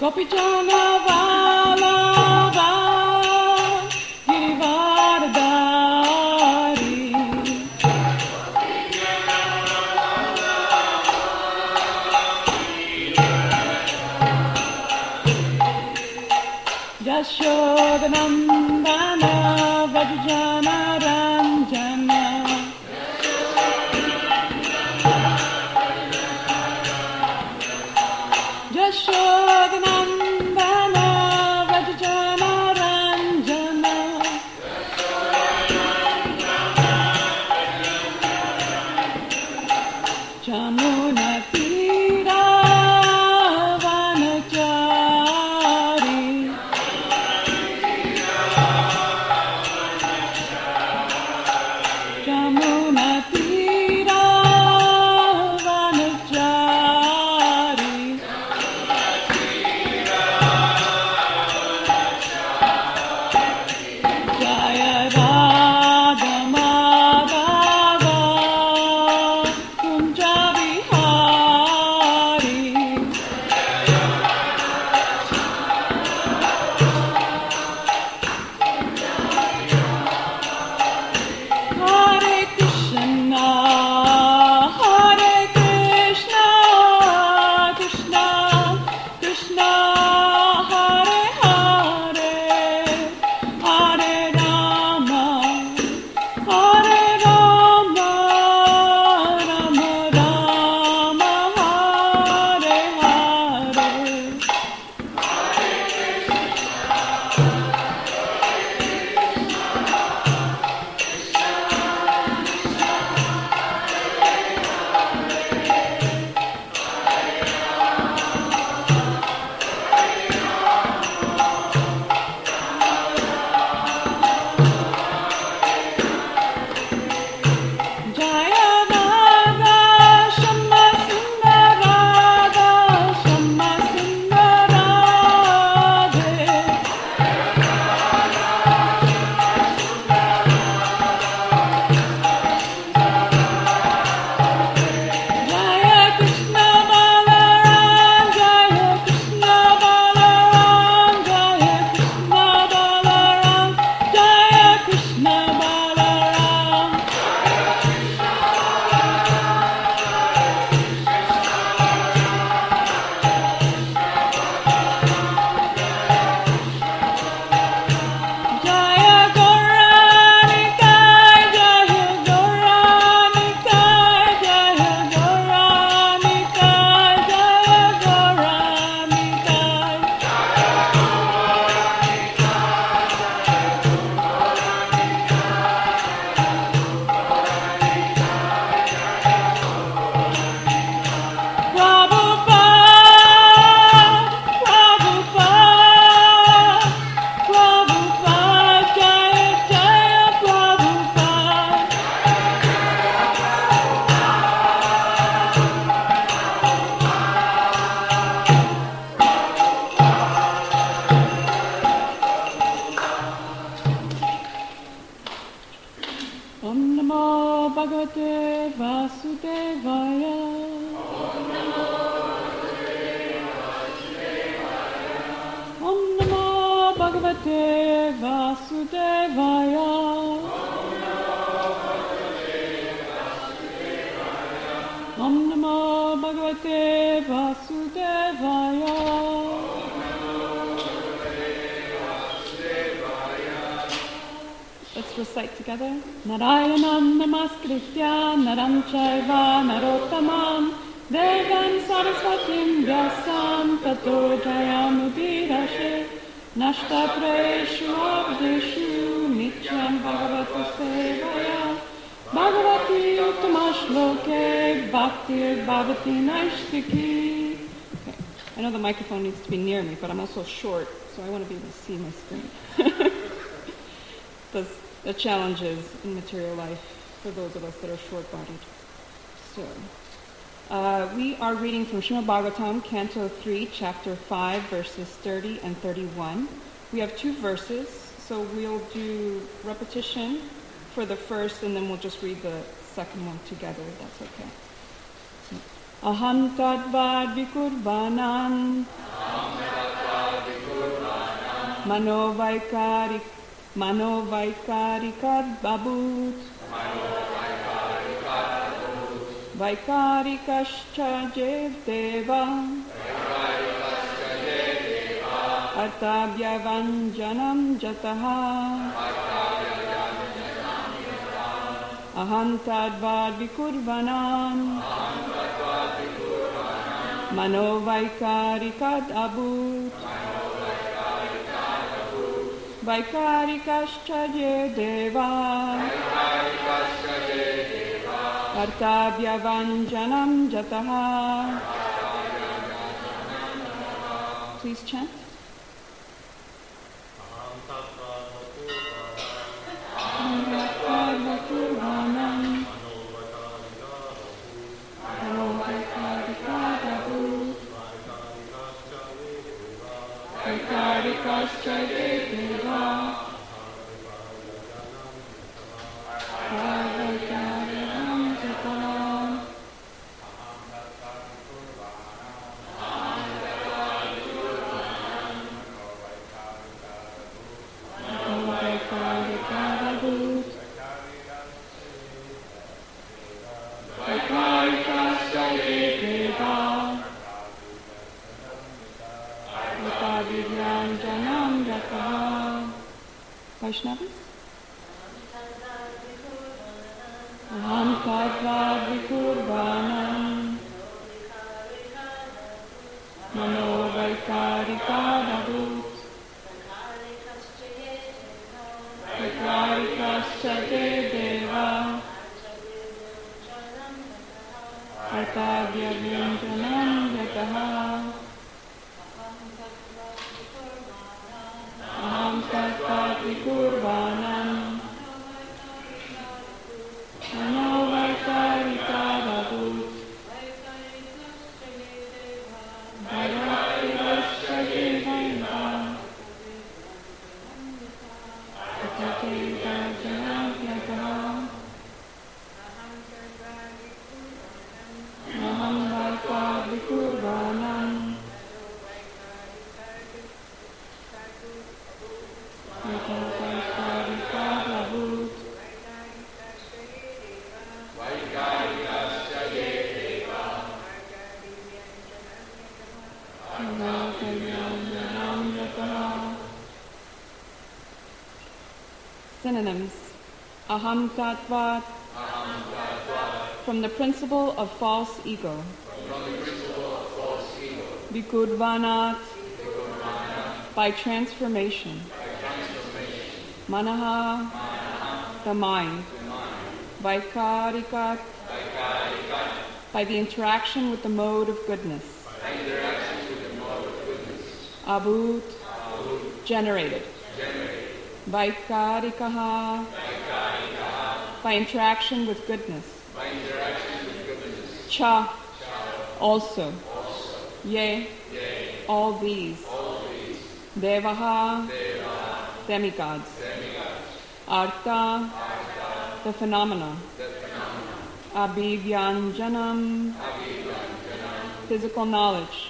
Gopijana Vallabha Girivardhari Yashodanandana Vrajajana Ranjana Yashodanandana Vrajajana Ranjana Jamuna Tira Vanachari Jamuna Tira Vanachari Jaya Radha Madhava Kunja Vihari Hare Krishna Krishna Krishna Hare Hare Hare Rama Rama Rama Hare Hare Jaya Radha Shama Sundara Radha Shama Sundara Jaya Krishna Balaram Jaya Krishna Balaram Jaya Krishna Balaram Jaya Krishna Balaram Jaya Gauranikai Jaya Gauranikai Jaya Gauranikai Jaya Gauranikai Prabhupada Jaya Jaya Prabhupada Om Namo Bhagavate Vasudevaya Om Namo Bhagavate Vasudevaya Om Namo Bhagavate Vasudevaya Let's recite together. Narayanam namaskritya naram chaiva narottamam devam saraswatim vyasam tato jayamudirashe nashta preshu abdeshu nityam bhagavata sevaya bhagavati uttama shloke bhaktir bhavati naishtiki. Okay. I know the microphone needs to be near me, but I'm also short, so I want to be able to see my screen. The challenges in material life for those of us that are short-bodied. So, we are reading from Srimad Bhagavatam, Canto 3, Chapter 5, verses 30 and 31. We have 2 verses, so we'll do repetition for the first, and then we'll just read the second one together, if that's okay. Aham tadvad vikurvanan Manovaikarikat babut. Vaikarikascha Jevdeva Artabhyavanjanam Jataha Ahantadvad Vikurvanan Manovaikarikat abut Vaikarikascha Jevdeva Artabhyavanjanam Jataha. Please chant. Vaishnavas? Aham Tadvad Vikurvanam Mano Vaikarikadabhut Vaikarikascha Deva Artabhyavanjanam Jataha Aham Tadvat Vikurvanam Mano Vaikarikadabhut Vaikarikascha Deva Artabhyavanjanam Jataha Aham Tadvat Vikurvanam Vaikarikadabhut Vaikarikascha Deva Artabhyavanjanam Jataha. Synonyms. Aham Tattvat, from the principle of false ego. Vikurvanat, by transformation. Manaha, the mind. Vaikarikat, by the interaction with the mode of goodness. Abhut, generated. Vaikarikaha, by interaction with goodness. Cha, also. Ye, all these. Devaha, demigods. Artha, the phenomena. Abhivyanjanam, physical knowledge.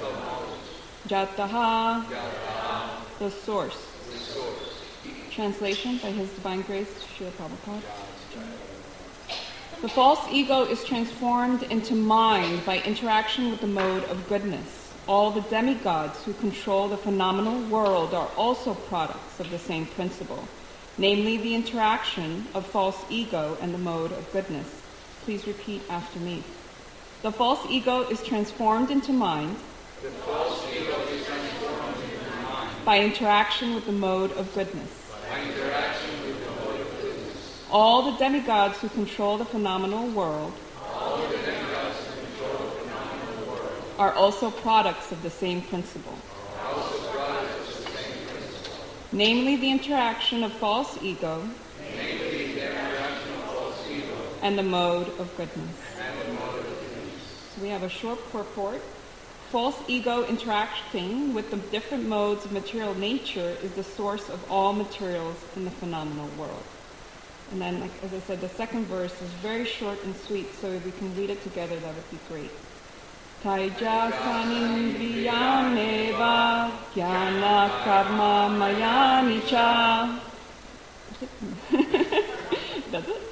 Jataha, the source. Translation by His Divine Grace, Srila Prabhupada. The false ego is transformed into mind by interaction with the mode of goodness. All the demigods who control the phenomenal world are also products of the same principle, namely the interaction of false ego and the mode of goodness. Please repeat after me. The false ego is transformed into mind by interaction with the mode of goodness. All the demigods who control the phenomenal world are also products of the same principle. Namely, the interaction of false ego and the mode of goodness. So we have a short purport. False ego interacting with the different modes of material nature is the source of all materials in the phenomenal world. And then, like, as I said, the second verse is very short and sweet, so if we can read it together, that would be great. Taija sanindriyaneva jnana karma mayani cha. That's it.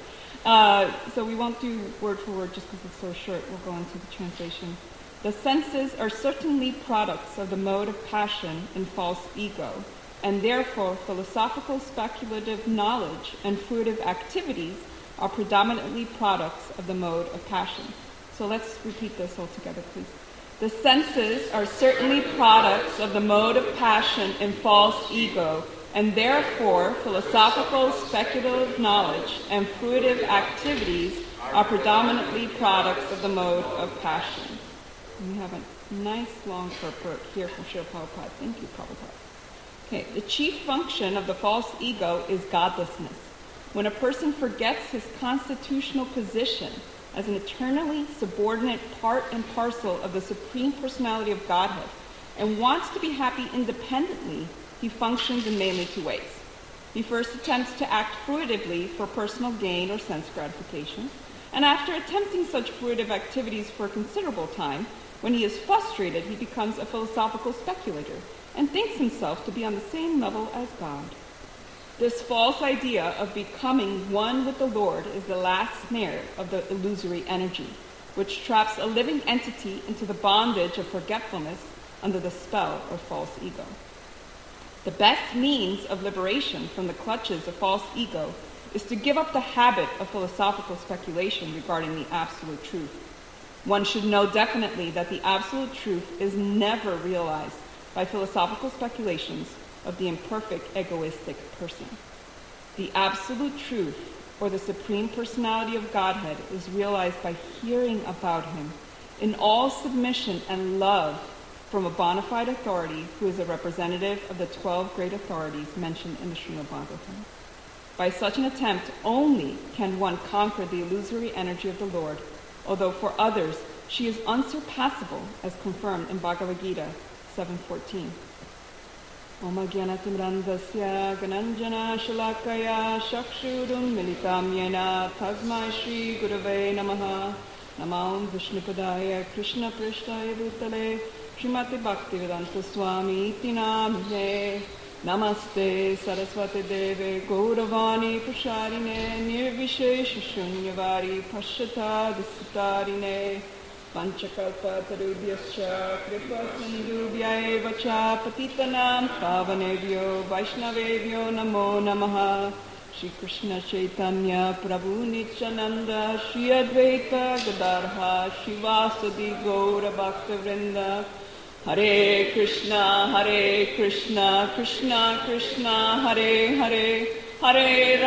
So we won't do word for word just because it's so short. We'll go into the translation. The senses are certainly products of the mode of passion and false ego, and therefore philosophical speculative knowledge and fruitive activities are predominantly products of the mode of passion. So let's repeat this all together, please. The senses are certainly products of the mode of passion and false ego, and therefore philosophical speculative knowledge and fruitive activities are predominantly products of the mode of passion. And we have a nice long purport here from Srila Prabhupada. Thank you, Prabhupada. Okay, the chief function of the false ego is godlessness. When a person forgets his constitutional position as an eternally subordinate part and parcel of the Supreme Personality of Godhead and wants to be happy independently, he functions in mainly two ways. He first attempts to act fruitively for personal gain or sense gratification, and after attempting such fruitive activities for a considerable time, when he is frustrated, he becomes a philosophical speculator and thinks himself to be on the same level as God. This false idea of becoming one with the Lord is the last snare of the illusory energy, which traps a living entity into the bondage of forgetfulness under the spell of false ego. The best means of liberation from the clutches of false ego is to give up the habit of philosophical speculation regarding the absolute truth. One should know definitely that the absolute truth is never realized by philosophical speculations of the imperfect egoistic person. The absolute truth, or the Supreme Personality of Godhead, is realized by hearing about him in all submission and love from a bona fide authority who is a representative of the 12 great authorities mentioned in the Srimad Bhagavatam. By such an attempt only can one conquer the illusory energy of the Lord, although for others she is unsurpassable, as confirmed in Bhagavad Gita 7:14. Om Ajnanatimrandasya Gananjana Shalakaya Chakshurun Militam Yena Tasmai Shri Gurave Namaha Namam Vishnupadaya Krishna Prishtaya Bhutale Srimati Bhaktivedanta Swami Iti Namhe Namaste Saraswati Deve Gauravani Prasharine Nirvishesha Shunyavadi Pashyata Disitarine Panchakalpa Tarubhyascha Kripa Sindhubhya Vacha Patitanam Pavanebhyo Vaishnavebhyo Namo Namaha Shri Krishna Chaitanya Prabhu Nityananda Shri Advaita Gadarha Shivasadi Gaura Bhakta Vrinda Hare Krishna, Krishna Krishna, Hare Hare, Hare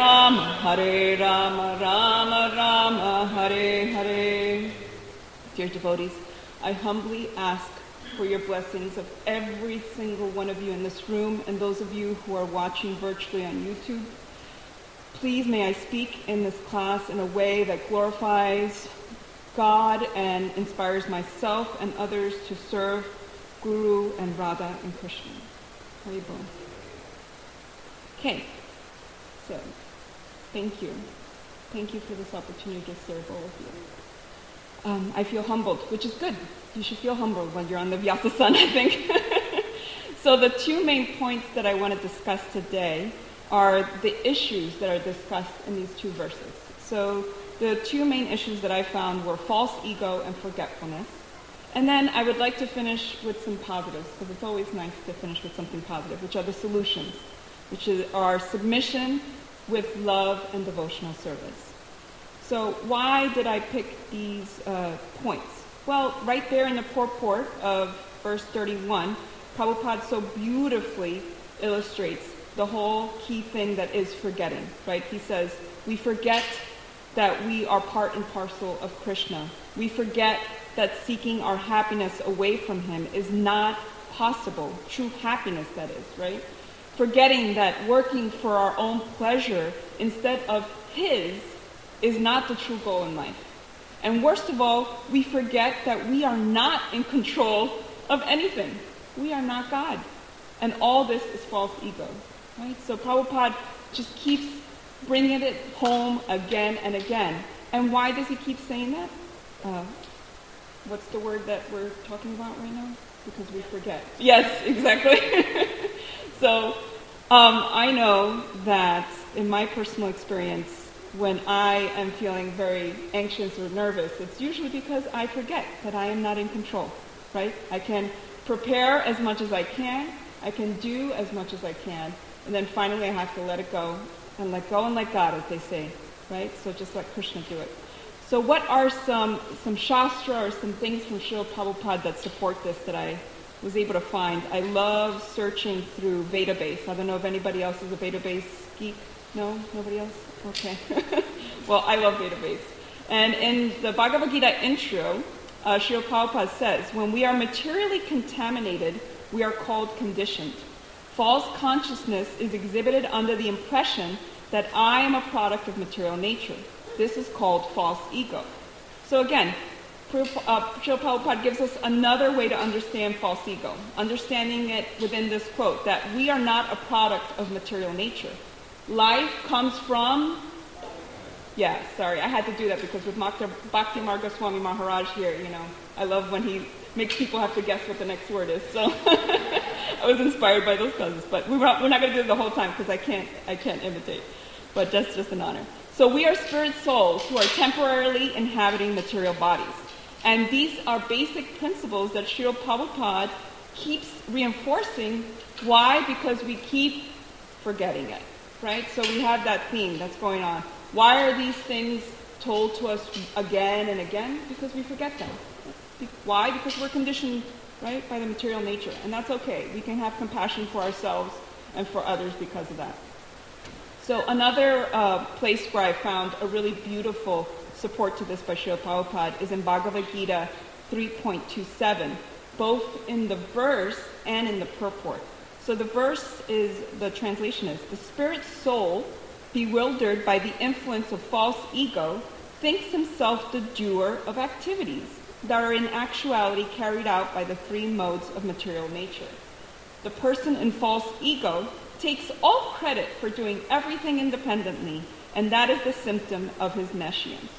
Rama, Rama Rama, Hare Hare. Dear devotees, I humbly ask for your blessings of every single one of you in this room and those of you who are watching virtually on YouTube. Please may I speak in this class in a way that glorifies God and inspires myself and others to serve Guru and Radha and Krishna. Haribol. Okay, so thank you. Thank you for this opportunity to serve all of you. I feel humbled, which is good. You should feel humbled when you're on the Vyasa-san, I think. So the two main points that I want to discuss today are the issues that are discussed in these two verses. So the two main issues that I found were false ego and forgetfulness. And then I would like to finish with some positives, because it's always nice to finish with something positive, which are the solutions, which are submission with love and devotional service. So why did I pick these points? Well, right there in the purport of verse 31, Prabhupada so beautifully illustrates the whole key thing that is forgetting, right? He says, we forget that we are part and parcel of Krishna. We forget that seeking our happiness away from him is not possible. True happiness, that is, right? Forgetting that working for our own pleasure instead of his is not the true goal in life. And worst of all, we forget that we are not in control of anything. We are not God. And all this is false ego, right? So Prabhupada just keeps bringing it home again and again. And why does he keep saying that? what's the word that we're talking about right now? Because we forget. Yes, exactly. So I know that in my personal experience, when I am feeling very anxious or nervous, it's usually because I forget that I am not in control, right? I can prepare as much as I can do as much as I can, and then finally I have to let it go and let God, as they say, right? So just let Krishna do it. So what are some shastra or some things from Srila Prabhupada that support this that I was able to find? I love searching through Vedabase. I don't know if anybody else is a Vedabase geek. No? Nobody else? Okay. Well, I love Vedabase. And in the Bhagavad Gita intro, Srila Prabhupada says, when we are materially contaminated, we are called conditioned. False consciousness is exhibited under the impression that I am a product of material nature. This is called false ego. So again, Srila Prabhupada gives us another way to understand false ego, understanding it within this quote, that we are not a product of material nature. Life comes from, I had to do that because with Bhakti Marga Swami Maharaj here, I love when he makes people have to guess what the next word is. So I was inspired by those causes, but we're not going to do it the whole time because I can't imitate. But that's just an honor. So we are spirit souls who are temporarily inhabiting material bodies. And these are basic principles that Srila Prabhupada keeps reinforcing. Why? Because we keep forgetting it, right? So we have that theme that's going on. Why are these things told to us again and again? Because we forget them. Why? Because we're conditioned, right, by the material nature. And that's okay. We can have compassion for ourselves and for others because of that. So another place where I found a really beautiful support to this by Srila Prabhupada is in Bhagavad Gita 3.27, both in the verse and in the purport. So the verse is, the translation is, the spirit soul, bewildered by the influence of false ego, thinks himself the doer of activities that are in actuality carried out by the three modes of material nature. The person in false ego takes all credit for doing everything independently, and that is the symptom of his nescience.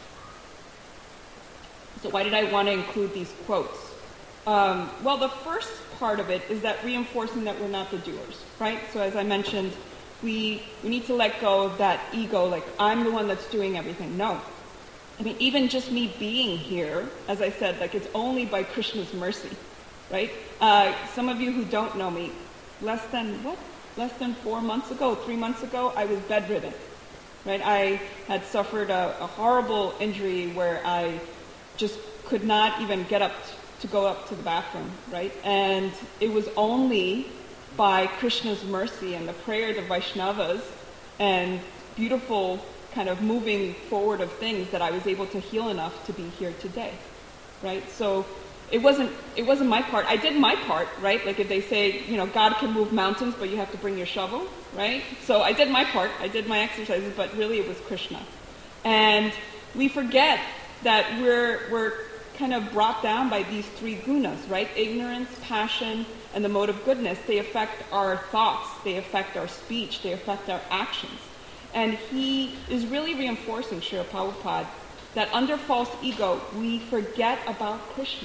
So why did I want to include these quotes? Well, the first part of it is that reinforcing that we're not the doers, right? So as I mentioned, we need to let go of that ego, like I'm the one that's doing everything. No. I mean, even just me being here, as I said, like it's only by Krishna's mercy, right? Some of you who don't know me, less than 4 months ago, 3 months ago, I was bedridden, right? I had suffered a horrible injury where I just could not even get up to go up to the bathroom, right? And it was only by Krishna's mercy and the prayer of the Vaishnavas and beautiful kind of moving forward of things that I was able to heal enough to be here today, right? So it wasn't my part. I did my part, right? Like if they say, God can move mountains, but you have to bring your shovel, right? So I did my part. I did my exercises, but really it was Krishna. And we forget that we're kind of brought down by these three gunas, right? Ignorance, passion, and the mode of goodness. They affect our thoughts. They affect our speech. They affect our actions. And he is really reinforcing, Srila Prabhupada, that under false ego, we forget about Krishna.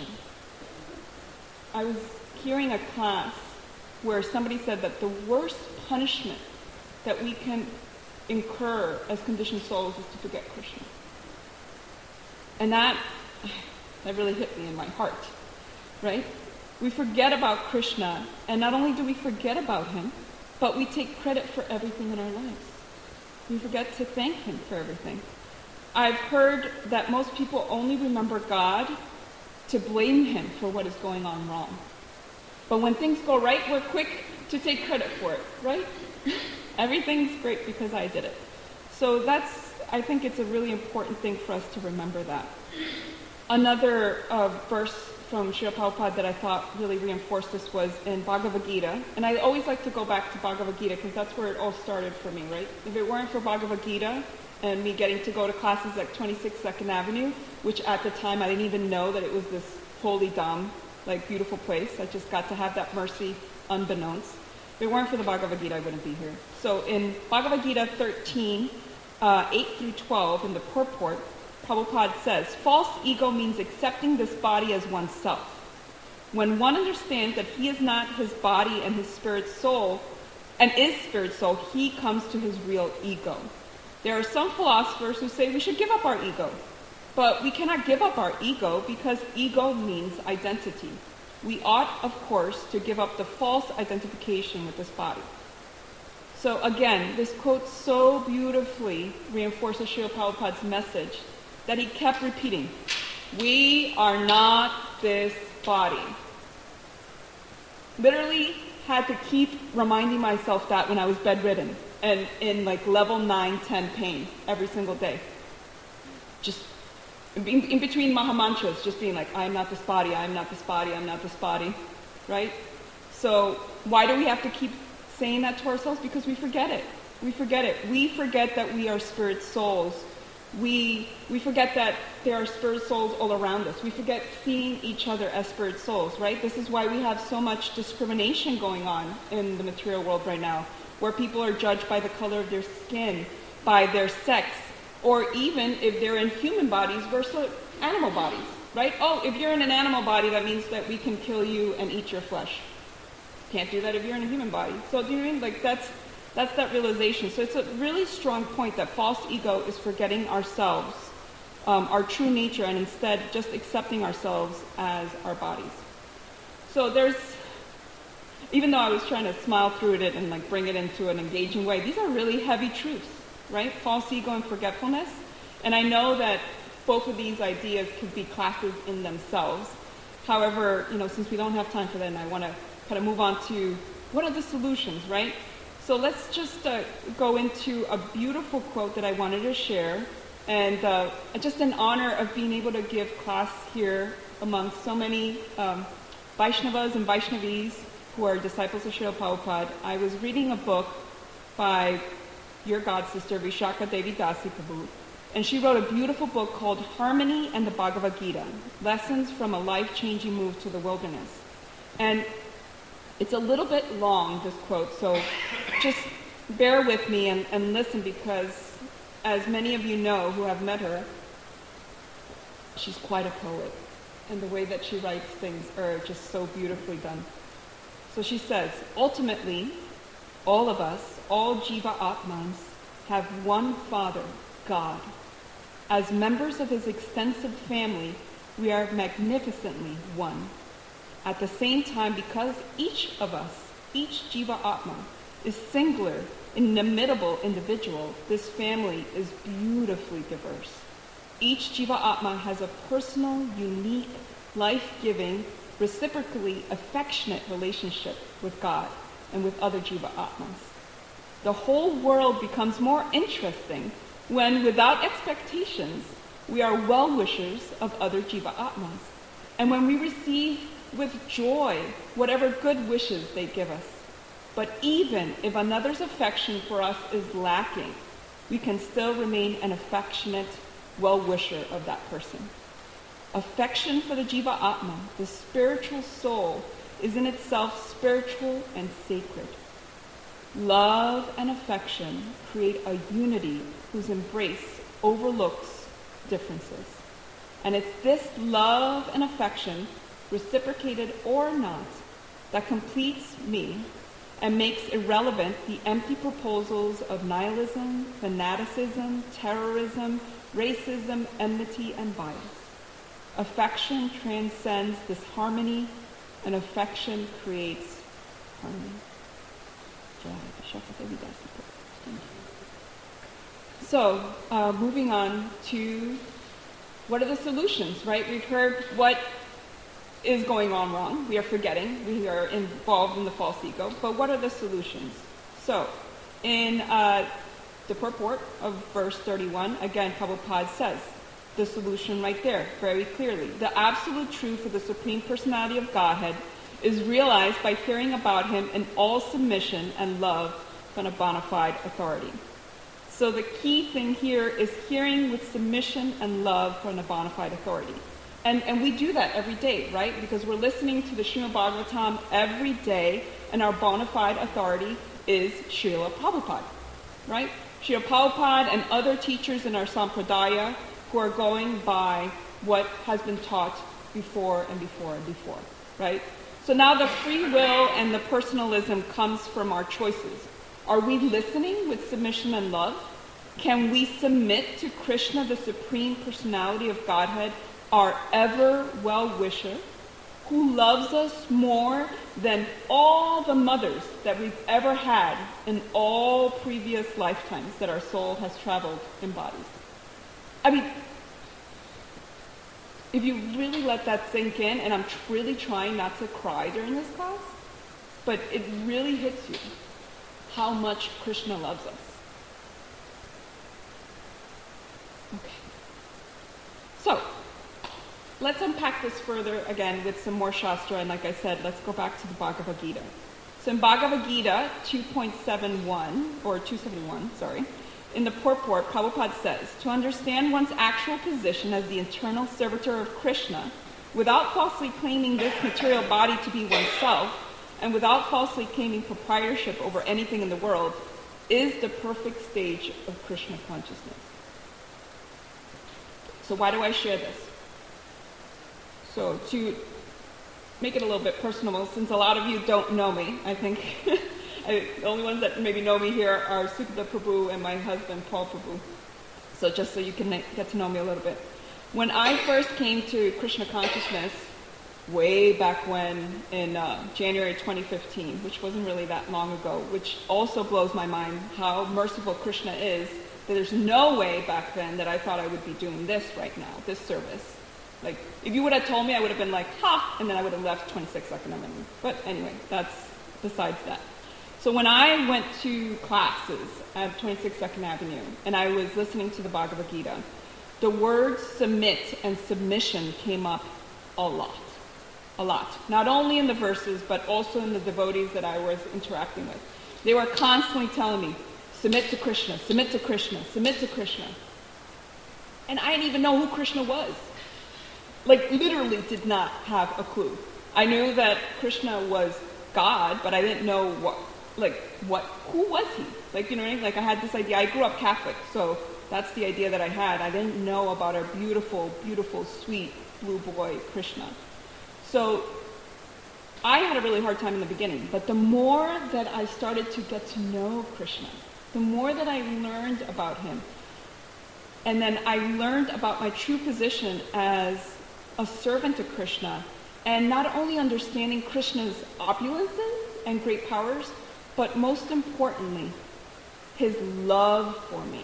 I was hearing a class where somebody said that the worst punishment that we can incur as conditioned souls is to forget Krishna. And that really hit me in my heart, right? We forget about Krishna, and not only do we forget about him, but we take credit for everything in our lives. We forget to thank him for everything. I've heard that most people only remember God to blame him for what is going on wrong. But when things go right, we're quick to take credit for it, right? Everything's great because I did it. So I think it's a really important thing for us to remember that. Another verse from Srila Prabhupada that I thought really reinforced this was in Bhagavad Gita. And I always like to go back to Bhagavad Gita because that's where it all started for me, right? If it weren't for Bhagavad Gita and me getting to go to classes at 26 2nd Avenue, which at the time I didn't even know that it was this holy dham, like beautiful place. I just got to have that mercy unbeknownst. If it weren't for the Bhagavad Gita, I wouldn't be here. So in Bhagavad Gita 13, 8 through 12, in the purport, Prabhupada says, false ego means accepting this body as oneself. When one understands that he is not his body and his spirit soul, and is spirit soul, he comes to his real ego. There are some philosophers who say we should give up our ego. But we cannot give up our ego because ego means identity. We ought, of course, to give up the false identification with this body. So again, this quote so beautifully reinforces Srila Prabhupada's message that he kept repeating. We are not this body. Literally had to keep reminding myself that when I was bedridden and in like level 9, 10 pain every single day. Just in between Mahamantras, just being like, I am not this body, I am not this body, I am not this body, right? So why do we have to keep saying that to ourselves? Because we forget it. We forget it. We forget that we are spirit souls. We forget that there are spirit souls all around us. We forget seeing each other as spirit souls, right? This is why we have so much discrimination going on in the material world right now, where people are judged by the color of their skin, by their sex, or even if they're in human bodies versus animal bodies, right? Oh, if you're in an animal body, that means that we can kill you and eat your flesh. Can't do that if you're in a human body. So do you know what I mean? Like that's that realization. So it's a really strong point that false ego is forgetting ourselves, our true nature, and instead just accepting ourselves as our bodies. So even though I was trying to smile through it and like bring it into an engaging way, these are really heavy truths. Right? False ego and forgetfulness. And I know that both of these ideas could be classes in themselves. However, since we don't have time for that, and I want to kind of move on to what are the solutions, right? So let's just go into a beautiful quote that I wanted to share. And just in honor of being able to give class here among so many Vaishnavas and Vaishnavis who are disciples of Srila Prabhupada, I was reading a book by your god sister, Vishaka Devi Dasi Prabhu, and she wrote a beautiful book called Harmony and the Bhagavad Gita, Lessons from a Life-Changing Move to the Wilderness. And it's a little bit long, this quote, so just bear with me and listen, because as many of you know who have met her, she's quite a poet, and the way that she writes things are just so beautifully done. So she says, ultimately, all of us, all Jiva Atmans, have one Father, God. As members of his extensive family, we are magnificently one. At the same time, because each of us, each Jiva Atma, is singular, inimitable individual, this family is beautifully diverse. Each Jiva Atma has a personal, unique, life-giving, reciprocally affectionate relationship with God and with other Jiva Atmas. The whole world becomes more interesting when, without expectations, we are well-wishers of other Jiva Atmas, and when we receive with joy whatever good wishes they give us. But even if another's affection for us is lacking, we can still remain an affectionate well-wisher of that person. Affection for the Jiva Atma, the spiritual soul, is in itself spiritual and sacred. Love and affection create a unity whose embrace overlooks differences. And it's this love and affection, reciprocated or not, that completes me and makes irrelevant the empty proposals of nihilism, fanaticism, terrorism, racism, enmity, and bias. Affection transcends this harmony, and affection creates harmony. So, moving on to what are the solutions, right? We've heard what is going on wrong. We are forgetting. We are involved in the false ego. But what are the solutions? So, in the purport of verse 31, again, Prabhupada says the solution right there, very clearly. The absolute truth of the Supreme Personality of Godhead is realized by hearing about him in all submission and love from a bona fide authority. So the key thing here is hearing with submission and love from a bona fide authority. And we do that every day, right? Because we're listening to the Srimad Bhagavatam every day, and our bona fide authority is Srila Prabhupada, right? Srila Prabhupada and other teachers in our Sampradaya who are going by what has been taught before and before and before, right? So now the free will and the personalism comes from our choices. Are we listening with submission and love? Can we submit to Krishna, the Supreme Personality of Godhead, our ever well-wisher, who loves us more than all the mothers that we've ever had in all previous lifetimes that our soul has traveled in bodies? I mean, if you really let that sink in, and I'm really trying not to cry during this class, but it really hits you how much Krishna loves us. Okay. So, let's unpack this further again with some more Shastra, and like I said, let's go back to the Bhagavad Gita. So in Bhagavad Gita 271, in the purport, Prabhupada says, to understand one's actual position as the eternal servitor of Krishna, without falsely claiming this material body to be oneself, and without falsely claiming proprietorship over anything in the world, is the perfect stage of Krishna consciousness. So why do I share this? So to make it a little bit personal, since a lot of you don't know me, I think the only ones that maybe know me here are Sukadeva Prabhu and my husband, Paul Prabhu. So just so you can get to know me a little bit. When I first came to Krishna consciousness, way back when, in January 2015, which wasn't really that long ago, which also blows my mind how merciful Krishna is, that there's no way back then that I thought I would be doing this right now, this service. Like, if you would have told me, I would have been like, ha, and then I would have left 26 Avenue. But anyway, that's besides that. So when I went to classes at 26 Avenue, and I was listening to the Bhagavad Gita, the words submit and submission came up a lot. A lot. Not only in the verses, but also in the devotees that I was interacting with. They were constantly telling me, submit to Krishna, submit to Krishna, submit to Krishna. And I didn't even know who Krishna was. Like, literally did not have a clue. I knew that Krishna was God, but I didn't know who was he? Like, you know what I mean? Like, I had this idea. I grew up Catholic, so that's the idea that I had. I didn't know about our beautiful, beautiful, sweet blue boy, Krishna. So I had a really hard time in the beginning, but the more that I started to get to know Krishna, the more that I learned about him, and then I learned about my true position as a servant to Krishna, and not only understanding Krishna's opulences and great powers, but most importantly, his love for me.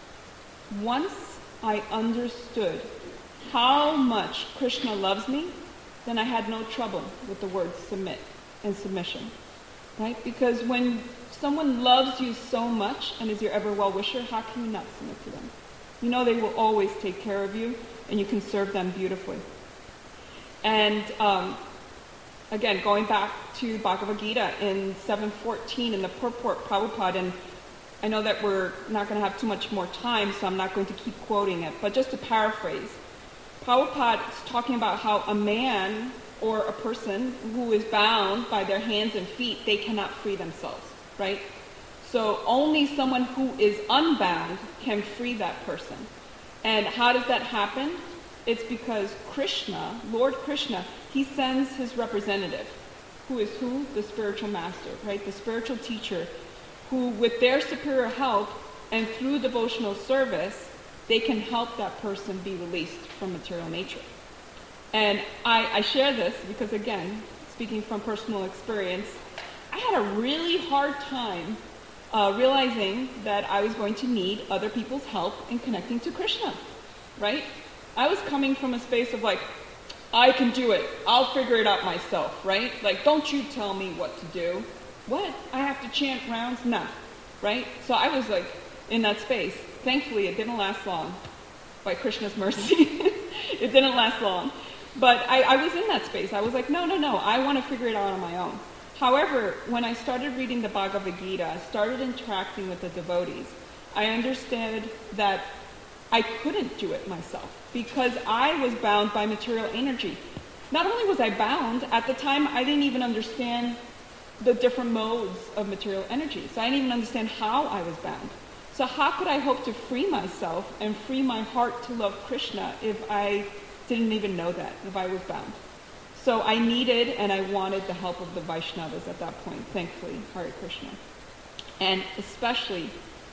Once I understood how much Krishna loves me, then I had no trouble with the words submit and submission, right? Because when someone loves you so much and is your ever well-wisher, how can you not submit to them? You know they will always take care of you, and you can serve them beautifully. And again, going back to Bhagavad Gita in 7:14 in the purport, Prabhupada, and I know that we're not going to have too much more time, so I'm not going to keep quoting it, but just to paraphrase, Prabhupada is talking about how a man or a person who is bound by their hands and feet, they cannot free themselves, right? So only someone who is unbound can free that person. And how does that happen? It's because Krishna, Lord Krishna, he sends his representative, who is who? The spiritual master, right? The spiritual teacher, who with their superior help and through devotional service, they can help that person be released from material nature. And I share this because, again, speaking from personal experience, I had a really hard time realizing that I was going to need other people's help in connecting to Krishna, right? I was coming from a space of like, I can do it. I'll figure it out myself, right? Like, don't you tell me what to do. What? I have to chant rounds? Nah, right? So I was like in that space. Thankfully, it didn't last long. By Krishna's mercy, it didn't last long. But I was in that space. I was like, no, I want to figure it out on my own. However, when I started reading the Bhagavad Gita, I started interacting with the devotees, I understood that I couldn't do it myself because I was bound by material energy. Not only was I bound, at the time I didn't even understand the different modes of material energy. So I didn't even understand how I was bound. So how could I hope to free myself and free my heart to love Krishna if I didn't even know that, if I was bound? So I needed and I wanted the help of the Vaishnavas at that point, thankfully, Hare Krishna. And especially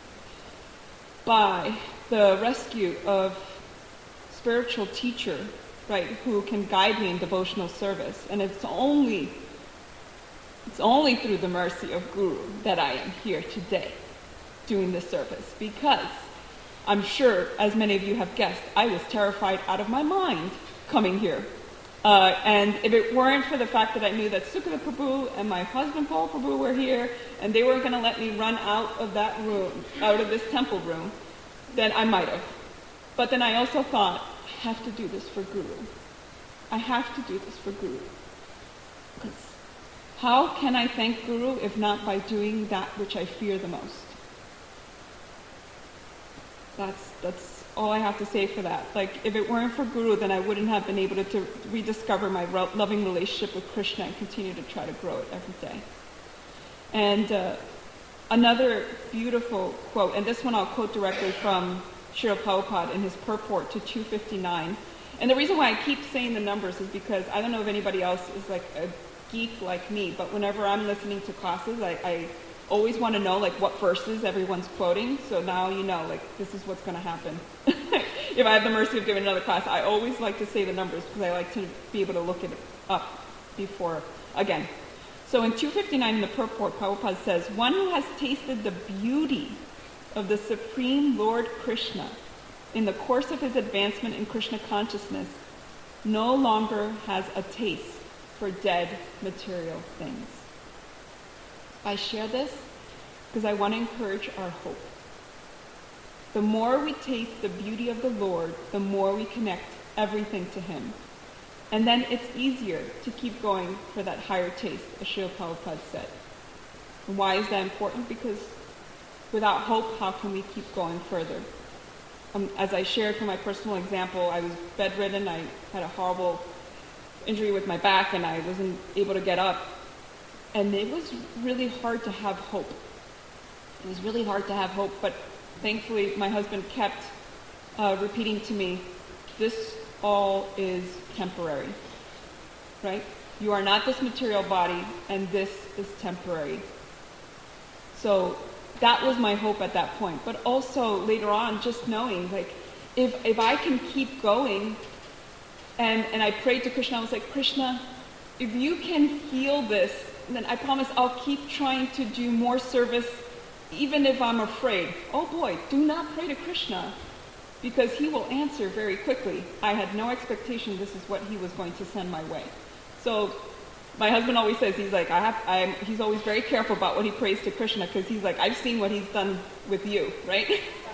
by the rescue of spiritual teacher, right, who can guide me in devotional service. And it's only through the mercy of Guru that I am here today doing this service, because I'm sure, as many of you have guessed, I was terrified out of my mind coming here. And if it weren't for the fact that I knew that Sukadeva Prabhu and my husband Paul Prabhu were here, and they weren't going to let me run out of that room, out of this temple room, then I might have. But then I also thought, I have to do this for Guru. I have to do this for Guru. Because how can I thank Guru if not by doing that which I fear the most? That's all I have to say for that. Like, if it weren't for Guru, then I wouldn't have been able to rediscover my loving relationship with Krishna and continue to try to grow it every day. And another beautiful quote, and this one I'll quote directly from Srila Prabhupada in his purport to 259. And the reason why I keep saying the numbers is because I don't know if anybody else is like a geek like me, but whenever I'm listening to classes, I always want to know like what verses everyone's quoting. So now you know, like, this is what's going to happen. If I have the mercy of giving another class, I always like to say the numbers because I like to be able to look it up before again. So in 259 in the purport, Prabhupada says, one who has tasted the beauty of the Supreme Lord Krishna in the course of his advancement in Krishna consciousness no longer has a taste for dead material things. I share this because I want to encourage our hope. The more we taste the beauty of the Lord, the more we connect everything to Him. And then it's easier to keep going for that higher taste, as Srila Prabhupada said. And why is that important? Because without hope, how can we keep going further? As I shared from my personal example, I was bedridden. I had a horrible injury with my back, and I wasn't able to get up. And it was really hard to have hope. It was really hard to have hope, but thankfully my husband kept repeating to me, this all is temporary, right? You are not this material body, and this is temporary. So that was my hope at that point. But also later on, just knowing, like, if I can keep going, and I prayed to Krishna, I was like, Krishna, if you can heal this, then I promise I'll keep trying to do more service, even if I'm afraid. Oh boy, do not pray to Krishna, because he will answer very quickly. I had no expectation this is what he was going to send my way. So my husband always says, he's like, he's always very careful about what he prays to Krishna, because he's like, I've seen what he's done with you, right?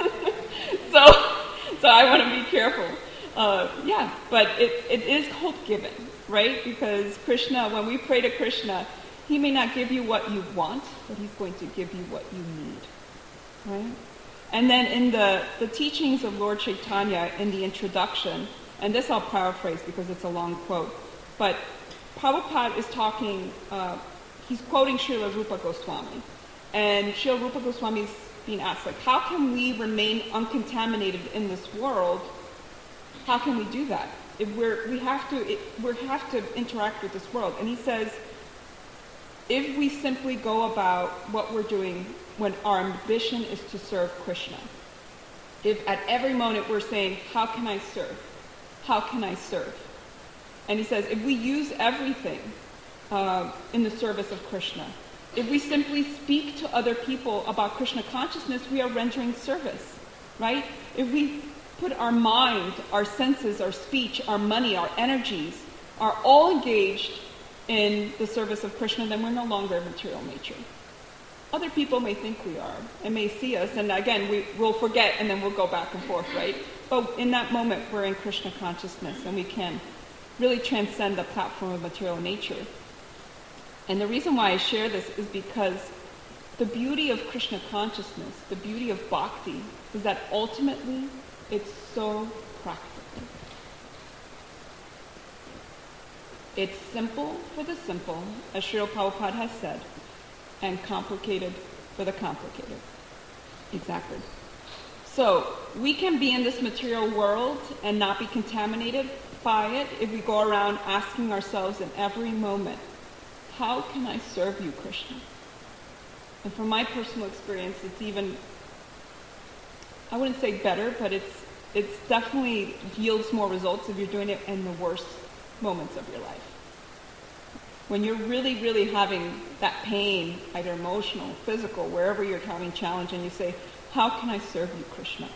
so I want to be careful. But it is hope-given, right? Because Krishna, when we pray to Krishna, he may not give you what you want, but he's going to give you what you need, right? And then in the teachings of Lord Chaitanya, in the introduction, and this I'll paraphrase because it's a long quote, but Prabhupada is talking, he's quoting Srila Rupa Goswami. And Srila Rupa Goswami is being asked, like, how can we remain uncontaminated in this world? How can we do that? If we have to interact with this world. And he says, if we simply go about what we're doing when our ambition is to serve Krishna, if at every moment we're saying, how can I serve? How can I serve? And he says, if we use everything in the service of Krishna, if we simply speak to other people about Krishna consciousness, we are rendering service, right? If we put our mind, our senses, our speech, our money, our energies, are all engaged in the service of Krishna, then we're no longer of material nature. Other people may think we are and may see us, and again, we'll forget and then we'll go back and forth, right? But in that moment, we're in Krishna consciousness and we can really transcend the platform of material nature. And the reason why I share this is because the beauty of Krishna consciousness, the beauty of bhakti, is that ultimately it's so practical. It's simple for the simple, as Srila Prabhupada has said, and complicated for the complicated. Exactly. So we can be in this material world and not be contaminated by it if we go around asking ourselves in every moment, how can I serve you, Krishna? And from my personal experience, it's even, I wouldn't say better, but it's definitely yields more results if you're doing it in the worst moments of your life. When you're really, really having that pain, either emotional, physical, wherever you're having challenge, and you say, how can I serve you, Krishna?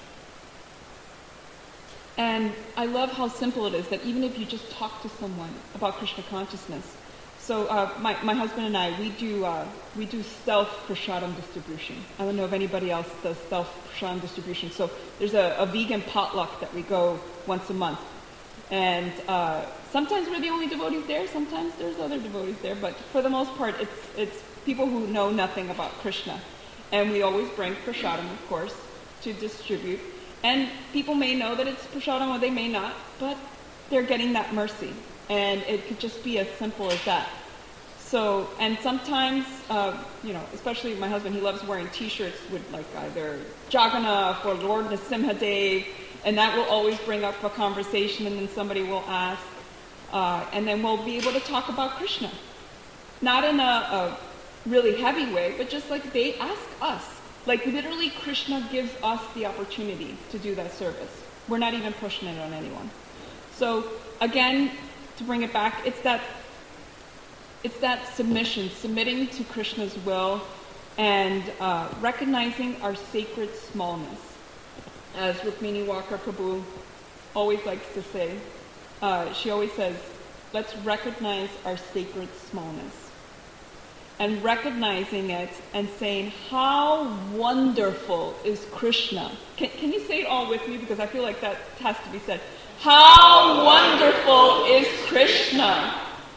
And I love how simple it is that even if you just talk to someone about Krishna consciousness. So my husband and I, we do stealth prasadam distribution. I don't know if anybody else does stealth prasadam distribution. So there's a vegan potluck that we go once a month. And sometimes we're the only devotees there, sometimes there's other devotees there, but for the most part, it's people who know nothing about Krishna. And we always bring prasadam, of course, to distribute. And people may know that it's prasadam or they may not, but they're getting that mercy. And it could just be as simple as that. So, and sometimes, especially my husband, he loves wearing t-shirts with like either Jagannath or Lord Nrsimhadev, and that will always bring up a conversation, and then somebody will ask, and then we'll be able to talk about Krishna. Not in a really heavy way, but just like they ask us. Like literally Krishna gives us the opportunity to do that service. We're not even pushing it on anyone. So again, to bring it back, it's that submission, submitting to Krishna's will, and recognizing our sacred smallness. As Rukmini Walker Prabhu always likes to say, she always says, let's recognize our sacred smallness. And recognizing it and saying, how wonderful is Krishna. Can you say it all with me? Because I feel like that has to be said. How wonderful is Krishna.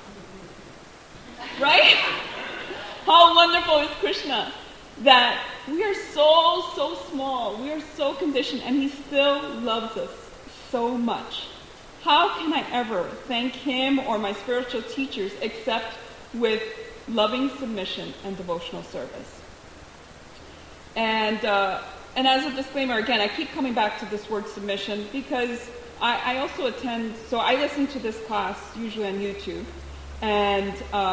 Right? How wonderful is Krishna. That we are so small. We are so conditioned. And he still loves us so much. How can I ever thank him or my spiritual teachers except with loving submission and devotional service? And as a disclaimer, again, I keep coming back to this word submission because I also attend, so I listen to this class usually on YouTube, and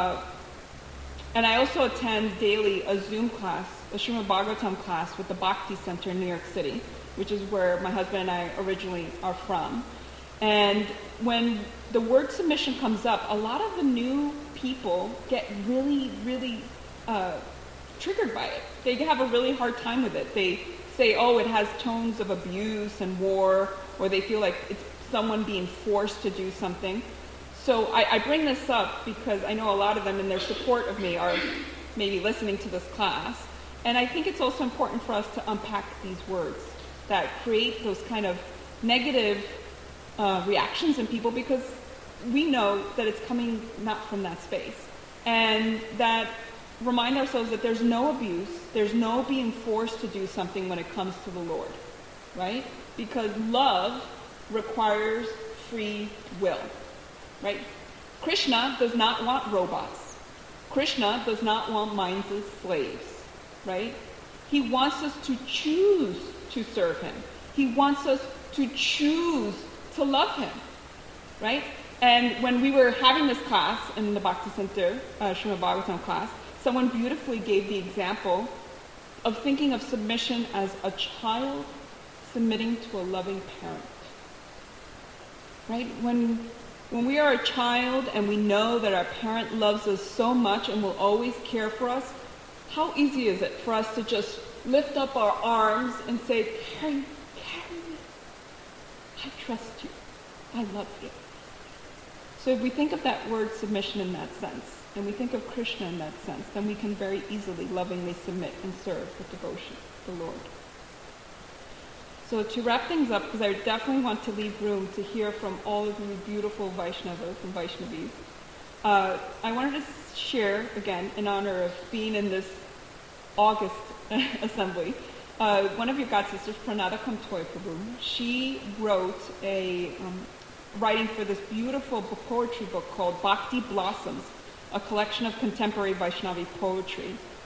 I also attend daily a Zoom class, a Srimad Bhagavatam class with the Bhakti Center in New York City, which is where my husband and I originally are from. And when the word submission comes up, a lot of the new people get really, really triggered by it. They have a really hard time with it. They say, oh, it has tones of abuse and war, or they feel like it's someone being forced to do something. So I bring this up because I know a lot of them in their support of me are maybe listening to this class. And I think it's also important for us to unpack these words that create those kind of negative reactions in people, because we know that it's coming not from that space. And that remind ourselves that there's no abuse, there's no being forced to do something when it comes to the Lord, right? Because love requires free will, right? Krishna does not want robots. Krishna does not want mindless slaves, right? He wants us to choose to serve him. He wants us to choose to love him, right? And when we were having this class in the Bhakti Center, Srimad Bhagavatam class, someone beautifully gave the example of thinking of submission as a child submitting to a loving parent. Right? When we are a child and we know that our parent loves us so much and will always care for us, how easy is it for us to just lift up our arms and say, carry me. I trust you. I love you. So if we think of that word submission in that sense, and we think of Krishna in that sense, then we can very easily, lovingly submit and serve with devotion the Lord. So to wrap things up, because I definitely want to leave room to hear from all of you beautiful Vaishnavas and Vaishnavis, I wanted to share, again, in honor of being in this August assembly, one of your god sisters, Pranada Kamtoy Prabhu, she wrote a writing for this beautiful poetry book called Bhakti Blossoms, a collection of contemporary Vaishnavi poetry.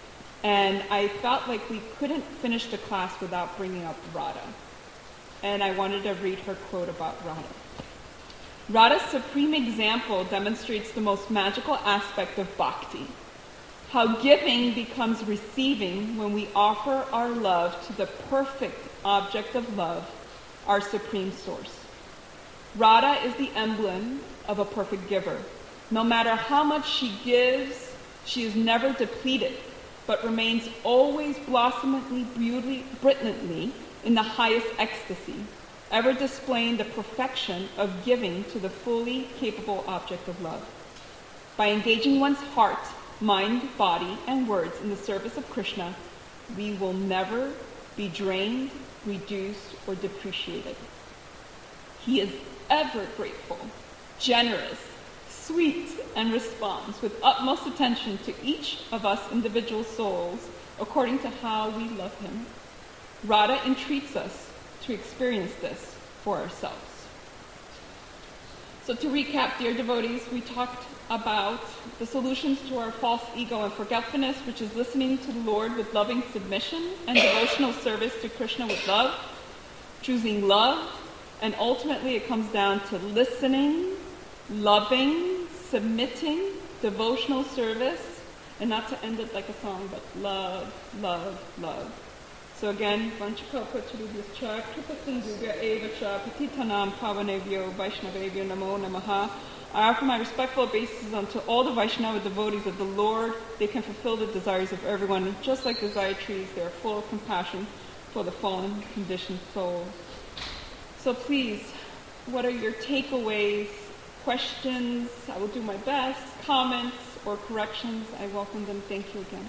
And I felt like we couldn't finish the class without bringing up Radha. And I wanted to read her quote about Radha. Radha's supreme example demonstrates the most magical aspect of bhakti, how giving becomes receiving when we offer our love to the perfect object of love, our supreme source. Radha is the emblem of a perfect giver. No matter how much she gives, she is never depleted, but remains always blossomingly, brilliantly in the highest ecstasy, ever displaying the perfection of giving to the fully capable object of love. By engaging one's heart, mind, body, and words in the service of Krishna, we will never be drained, reduced, or depreciated. He is ever grateful, generous, sweet, and responds with utmost attention to each of us individual souls according to how we love him. Radha entreats us to experience this for ourselves. So to recap, dear devotees, we talked about the solutions to our false ego and forgetfulness, which is listening to the Lord with loving submission and devotional service to Krishna with love, choosing love, and ultimately it comes down to listening, loving, submitting, devotional service, and not to end it like a song, but love, love, love. So again, Vanchakalpacharubhyascha, Kripasindhubhya evacha, Patitanam Pavanebhyo, Vaishnavebhyo Namo Namaha. I offer my respectful obeisances unto all the Vaishnava devotees of the Lord. They can fulfill the desires of everyone. Just like the Zaya trees, they are full of compassion for the fallen, conditioned souls. So please, what are your takeaways, questions? I will do my best. Comments or corrections, I welcome them. Thank you again.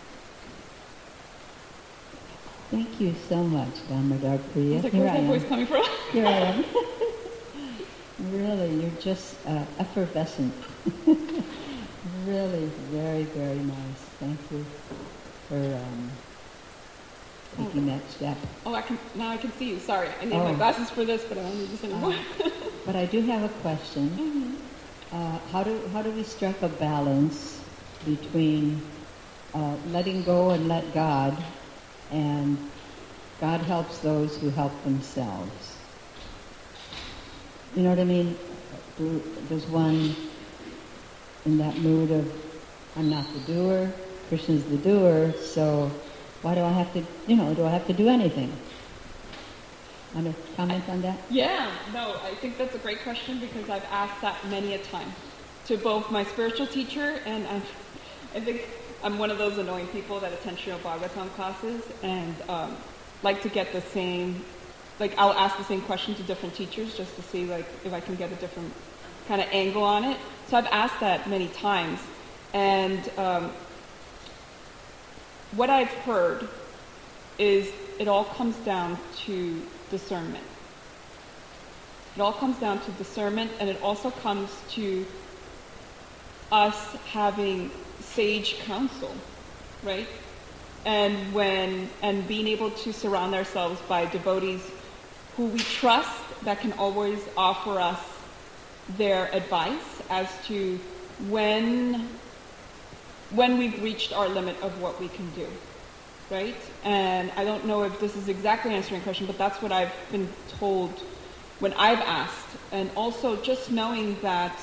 Thank you so much, Damodar Priya. Like, where's that voice coming from? Here I am. Really, you're just effervescent. Really, very, very nice. Thank you for taking that step. Oh, now I can see you. Sorry, I need my glasses for this, but I don't need this anymore. But I do have a question. How do we strike a balance between letting go and let God, and God helps those who help themselves? You know what I mean? There's one in that mood of, I'm not the doer, Krishna's the doer, so why do I have to, do I have to do anything? Want to comment on that? Yeah, no, I think that's a great question because I've asked that many a time to both my spiritual teacher, and I think I'm one of those annoying people that attend Srimad Bhagavatam classes and like to get the same, I'll ask the same question to different teachers just to see if I can get a different kind of angle on it. So I've asked that many times, and what I've heard is it all comes down to discernment. It all comes down to discernment, and it also comes to us having sage counsel, right? And being able to surround ourselves by devotees who we trust that can always offer us their advice as to when we've reached our limit of what we can do, right? And I don't know if this is exactly answering your question, but that's what I've been told when I've asked. And also just knowing that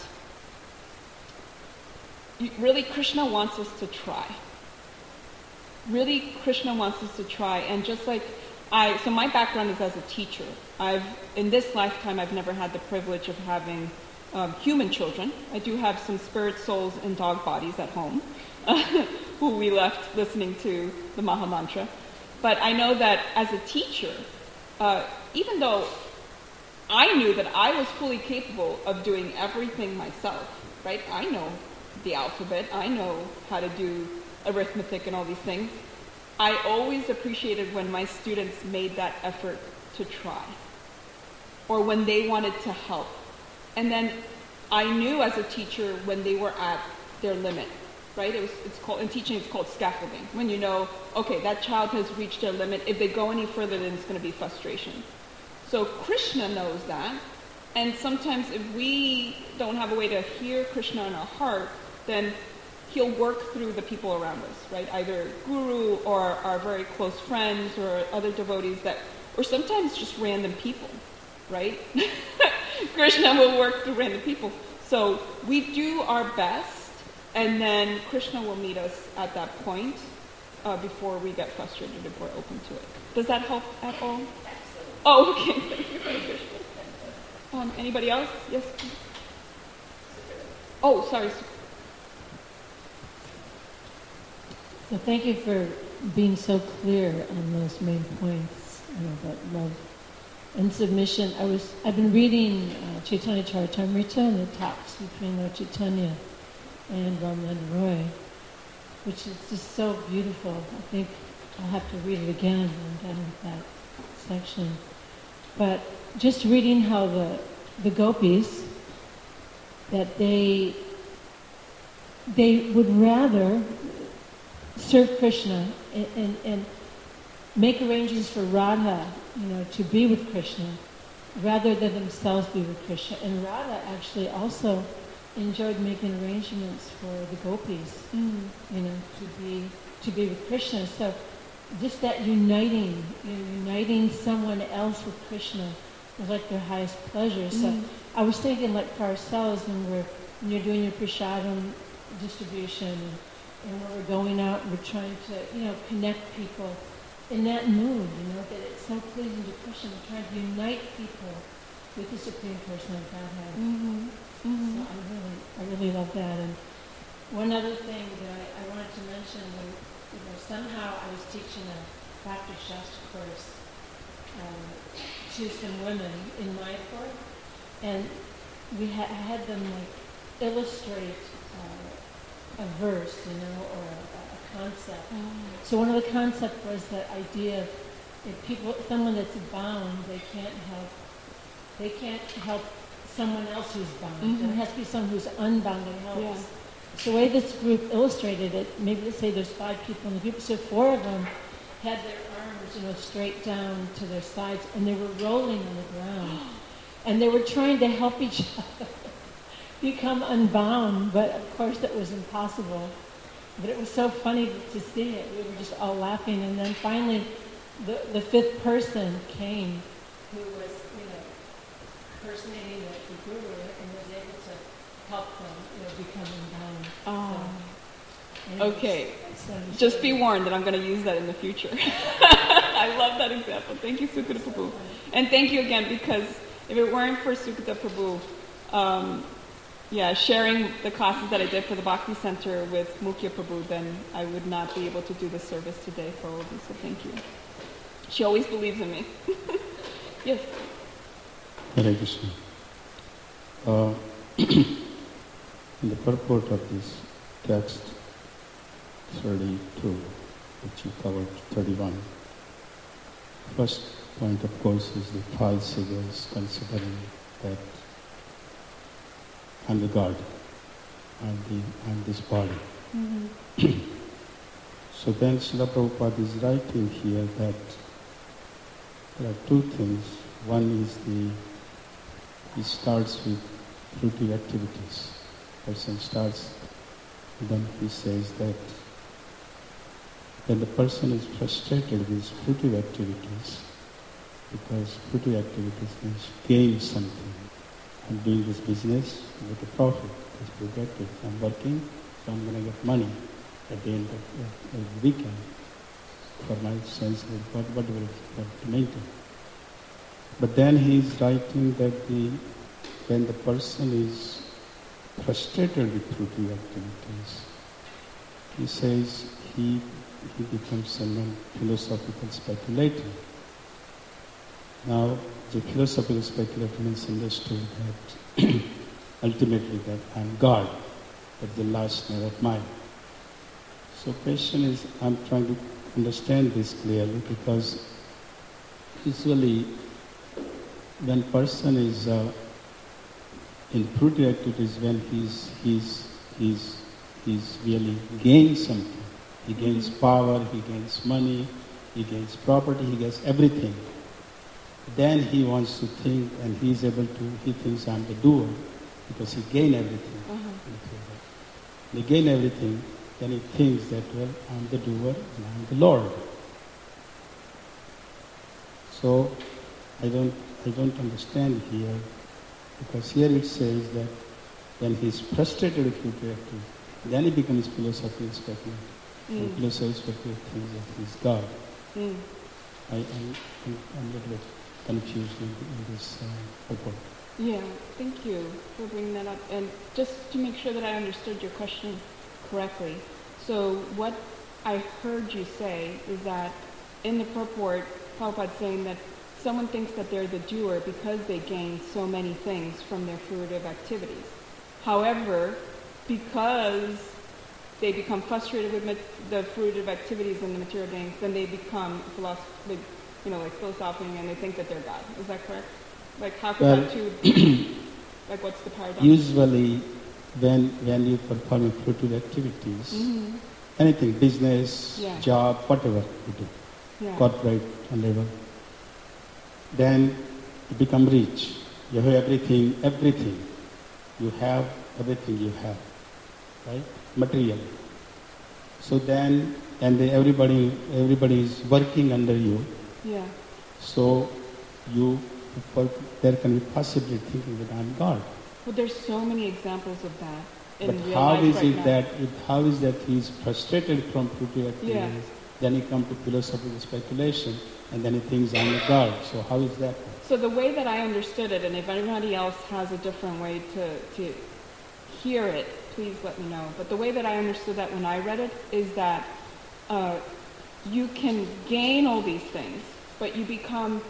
really Krishna wants us to try. Really Krishna wants us to try. And just like so my background is as a teacher. In this lifetime, I've never had the privilege of having human children. I do have some spirit souls in dog bodies at home who we left listening to the Maha Mantra. But I know that as a teacher, even though I knew that I was fully capable of doing everything myself, right? I know the alphabet, I know how to do arithmetic and all these things. I always appreciated when my students made that effort to try, or when they wanted to help. And then I knew as a teacher when they were at their limit, right? It's called, in teaching, it's called scaffolding. When you know, okay, that child has reached their limit. If they go any further, then it's going to be frustration. So Krishna knows that. And sometimes if we don't have a way to hear Krishna in our heart, then he'll work through the people around us, right? Either guru or our very close friends or other devotees or sometimes just random people, right? Krishna will work through random people. So we do our best, and then Krishna will meet us at that point before we get frustrated if we're open to it. Does that help at all? Oh, okay. Thank you, Hare Krishna. Anybody else? Yes? Oh, sorry. So thank you for being so clear on those main points, about love and submission. I've been reading Chaitanya Charitamrita and the talks between Lord Chaitanya and Ramananda Roy, which is just so beautiful. I think I'll have to read it again when I'm done with that section. But just reading how the gopis, that they would rather serve Krishna and make arrangements for Radha, to be with Krishna, rather than themselves be with Krishna. And Radha actually also enjoyed making arrangements for the gopis, to be with Krishna. So just that uniting someone else with Krishna was like their highest pleasure. So I was thinking, like for ourselves, when you're doing your prasadam distribution, and when we're going out and we're trying to, connect people in that mood, that it's so pleasing to Krishna. We're trying to unite people with the Supreme Person of Godhead. So I really love that. And one other thing that I wanted to mention, somehow I was teaching a Bhakti Shastra course to some women in Mayapur, and I had them illustrate a verse, or a concept. So one of the concepts was that idea of if someone that's bound, they can't help someone else who's bound. There has to be someone who's unbound and helps. Yeah. So the way this group illustrated it, maybe let's say there's 5 people in the group, so 4 of them had their arms, straight down to their sides, and they were rolling on the ground. And they were trying to help each other become unbound, but of course that was impossible. But it was so funny to see it. We were just all laughing, and then finally the 5th person came, who was, personating the guru, and was able to help them, become unbound. Okay. Just be warned that I'm going to use that in the future. I love that example. Thank you, Sukata Prabhu. And thank you again, because if it weren't for Sukata Prabhu, sharing the classes that I did for the Bhakti Center with Mukhya Prabhu, then I would not be able to do the service today for all of you. So thank you. She always believes in me. Yes. Hare Krishna. In the purport of this text, 32, which you covered, 31, first point, of course, is the false egos, considering that I'm the God, I'm this body. So then Srila Prabhupada is writing here that there are 2 things. One is he starts with fruitive activities. Person starts, then he says that when the person is frustrated with fruitive activities, because fruitive activities means gain something. I'm doing this business with a profit, it's projected. I'm working, so I'm going to get money at the end of the weekend for my sense of whatever it's to maintain. But then he is writing that when the person is frustrated with fruitive activities, he says he becomes a philosophical speculator. Now, the philosophical speculator means understood that ultimately that I'm God, but the last name of mine. So question is, I'm trying to understand this clearly, because usually when person is in fruitive activities, when he's really gains something. He gains power, he gains money, he gains property, he gets everything. Then he wants to think, and he thinks I'm the doer, because he gained everything. they gain everything, then he thinks that, well, I'm the doer and I'm the Lord. So I don't understand here, because here it says that when he's frustrated with future activity, then he becomes philosophy and speculative. And philosophy speculative thinks that he's God. I'm a little bit confused in this purport. Yeah, thank you for bringing that up. And just to make sure that I understood your question correctly, so what I heard you say is that in the purport, Prabhupada's saying that someone thinks that they're the doer because they gain so many things from their fruitive activities. However, because they become frustrated with the fruitive activities and the material gains, then they become philosophical, and they think that they're God. Is that correct? Like, how could that two be? Like, what's the paradox? Usually, when you perform fruitive activities, anything, business, job, whatever you do, corporate level, then you become rich. You have everything. You have everything you have, right? Material. So then, everybody is working under you. Yeah. So there can be possibly thinking that I'm God. Well, there's so many examples of that in but real how life is right it now. that how is that he's frustrated from fruitive activities? Then he comes to philosophical speculation, and then he thinks I'm a God. So how is that? So the way that I understood it, and if anybody else has a different way to hear it, please let me know. But the way that I understood that when I read it is that you can gain all these things, but you become,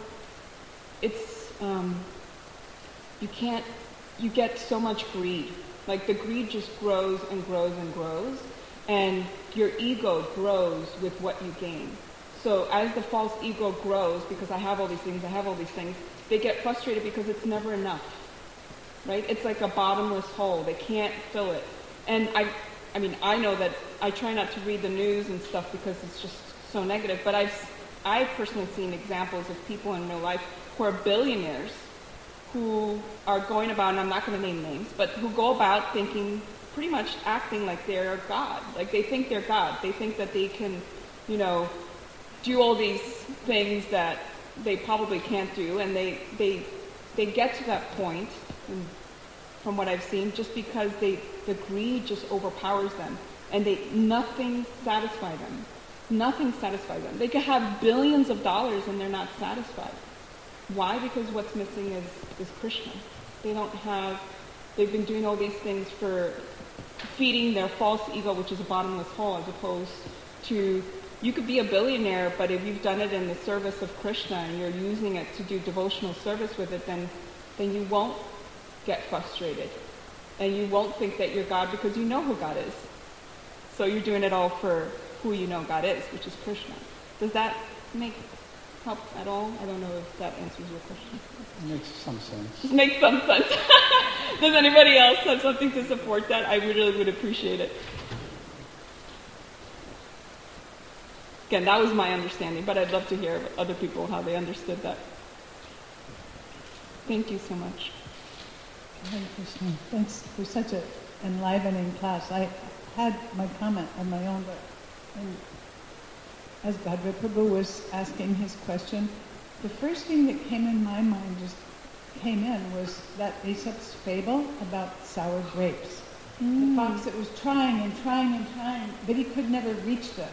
you get so much greed. Like the greed just grows and grows and grows, and your ego grows with what you gain. So as the false ego grows, because I have all these things, they get frustrated because it's never enough, right? It's like a bottomless hole. They can't fill it. And I know that I try not to read the news and stuff because it's just so negative, but I've personally seen examples of people in real life who are billionaires who are going about, and I'm not going to name names, but who go about thinking, pretty much acting like they're God. Like they think they're God. They think that they can, do all these things that they probably can't do, and they get to that point, from what I've seen, just because the greed just overpowers them, and nothing satisfies them. Nothing satisfies them. They could have billions of dollars and they're not satisfied. Why? Because what's missing is Krishna. They've been doing all these things for feeding their false ego, which is a bottomless hole, as opposed to, you could be a billionaire, but if you've done it in the service of Krishna and you're using it to do devotional service with it, then you won't get frustrated. And you won't think that you're God because you know who God is. So you're doing it all for who you know God is, which is Krishna. Does that make help at all? I don't know if that answers your question. It makes some sense. It makes some sense. Does anybody else have something to support that? I really would appreciate it. Again, that was my understanding, but I'd love to hear other people how they understood that. Thank you so much. Hare Krishna. Thanks for such an enlivening class. I had my comment of my own, but as Bhadra Prabhu was asking his question, the first thing that came in my mind was that Aesop's fable about sour grapes. The fox that was trying and trying and trying, but he could never reach them.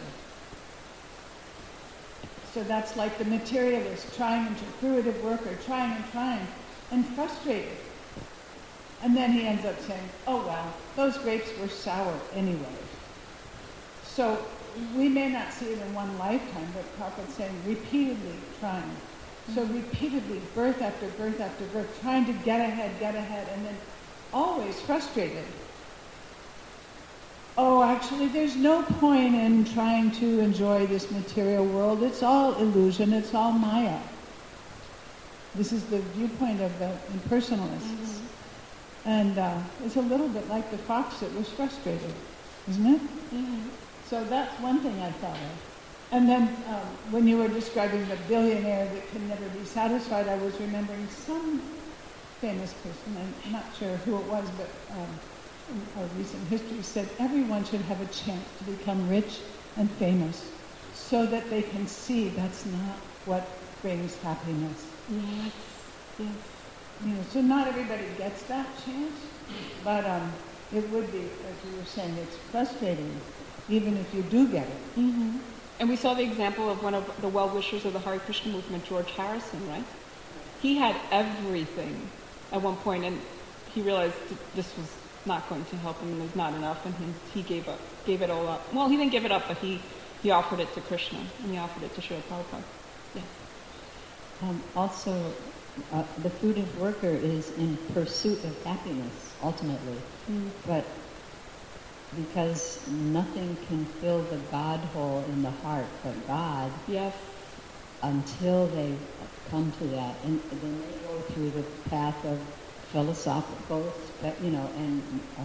So that's like the materialist trying into fruitive worker, trying and frustrated. And then he ends up saying, oh well, those grapes were sour anyway. So we may not see it in one lifetime, but Prabhupada's saying repeatedly trying. So repeatedly, birth after birth after birth, trying to get ahead, and then always frustrated. Oh, actually, there's no point in trying to enjoy this material world. It's all illusion. It's all Maya. This is the viewpoint of the impersonalists. And it's a little bit like the fox that was frustrated, isn't it? So that's one thing I thought of. And then when you were describing the billionaire that can never be satisfied, I was remembering some famous person, I'm not sure who it was, but in our recent history said everyone should have a chance to become rich and famous so that they can see that's not what brings happiness. Yes. Yes. You know, so not everybody gets that chance, but it would be, as you were saying, it's frustrating, even if you do get it. Mm-hmm. And we saw the example of one of the well-wishers of the Hare Krishna movement, George Harrison, right? He had everything at one point, and he realized that this was not going to help him and it was not enough, and he gave it all up. Well, he didn't give it up, but he offered it to Krishna, and he offered it to Srila Prabhupada. Yes. Also, the fruitive worker is in pursuit of happiness, ultimately. But because nothing can fill the God hole in the heart but God, Yes. until they come to that, and then they go through the path of philosophical, and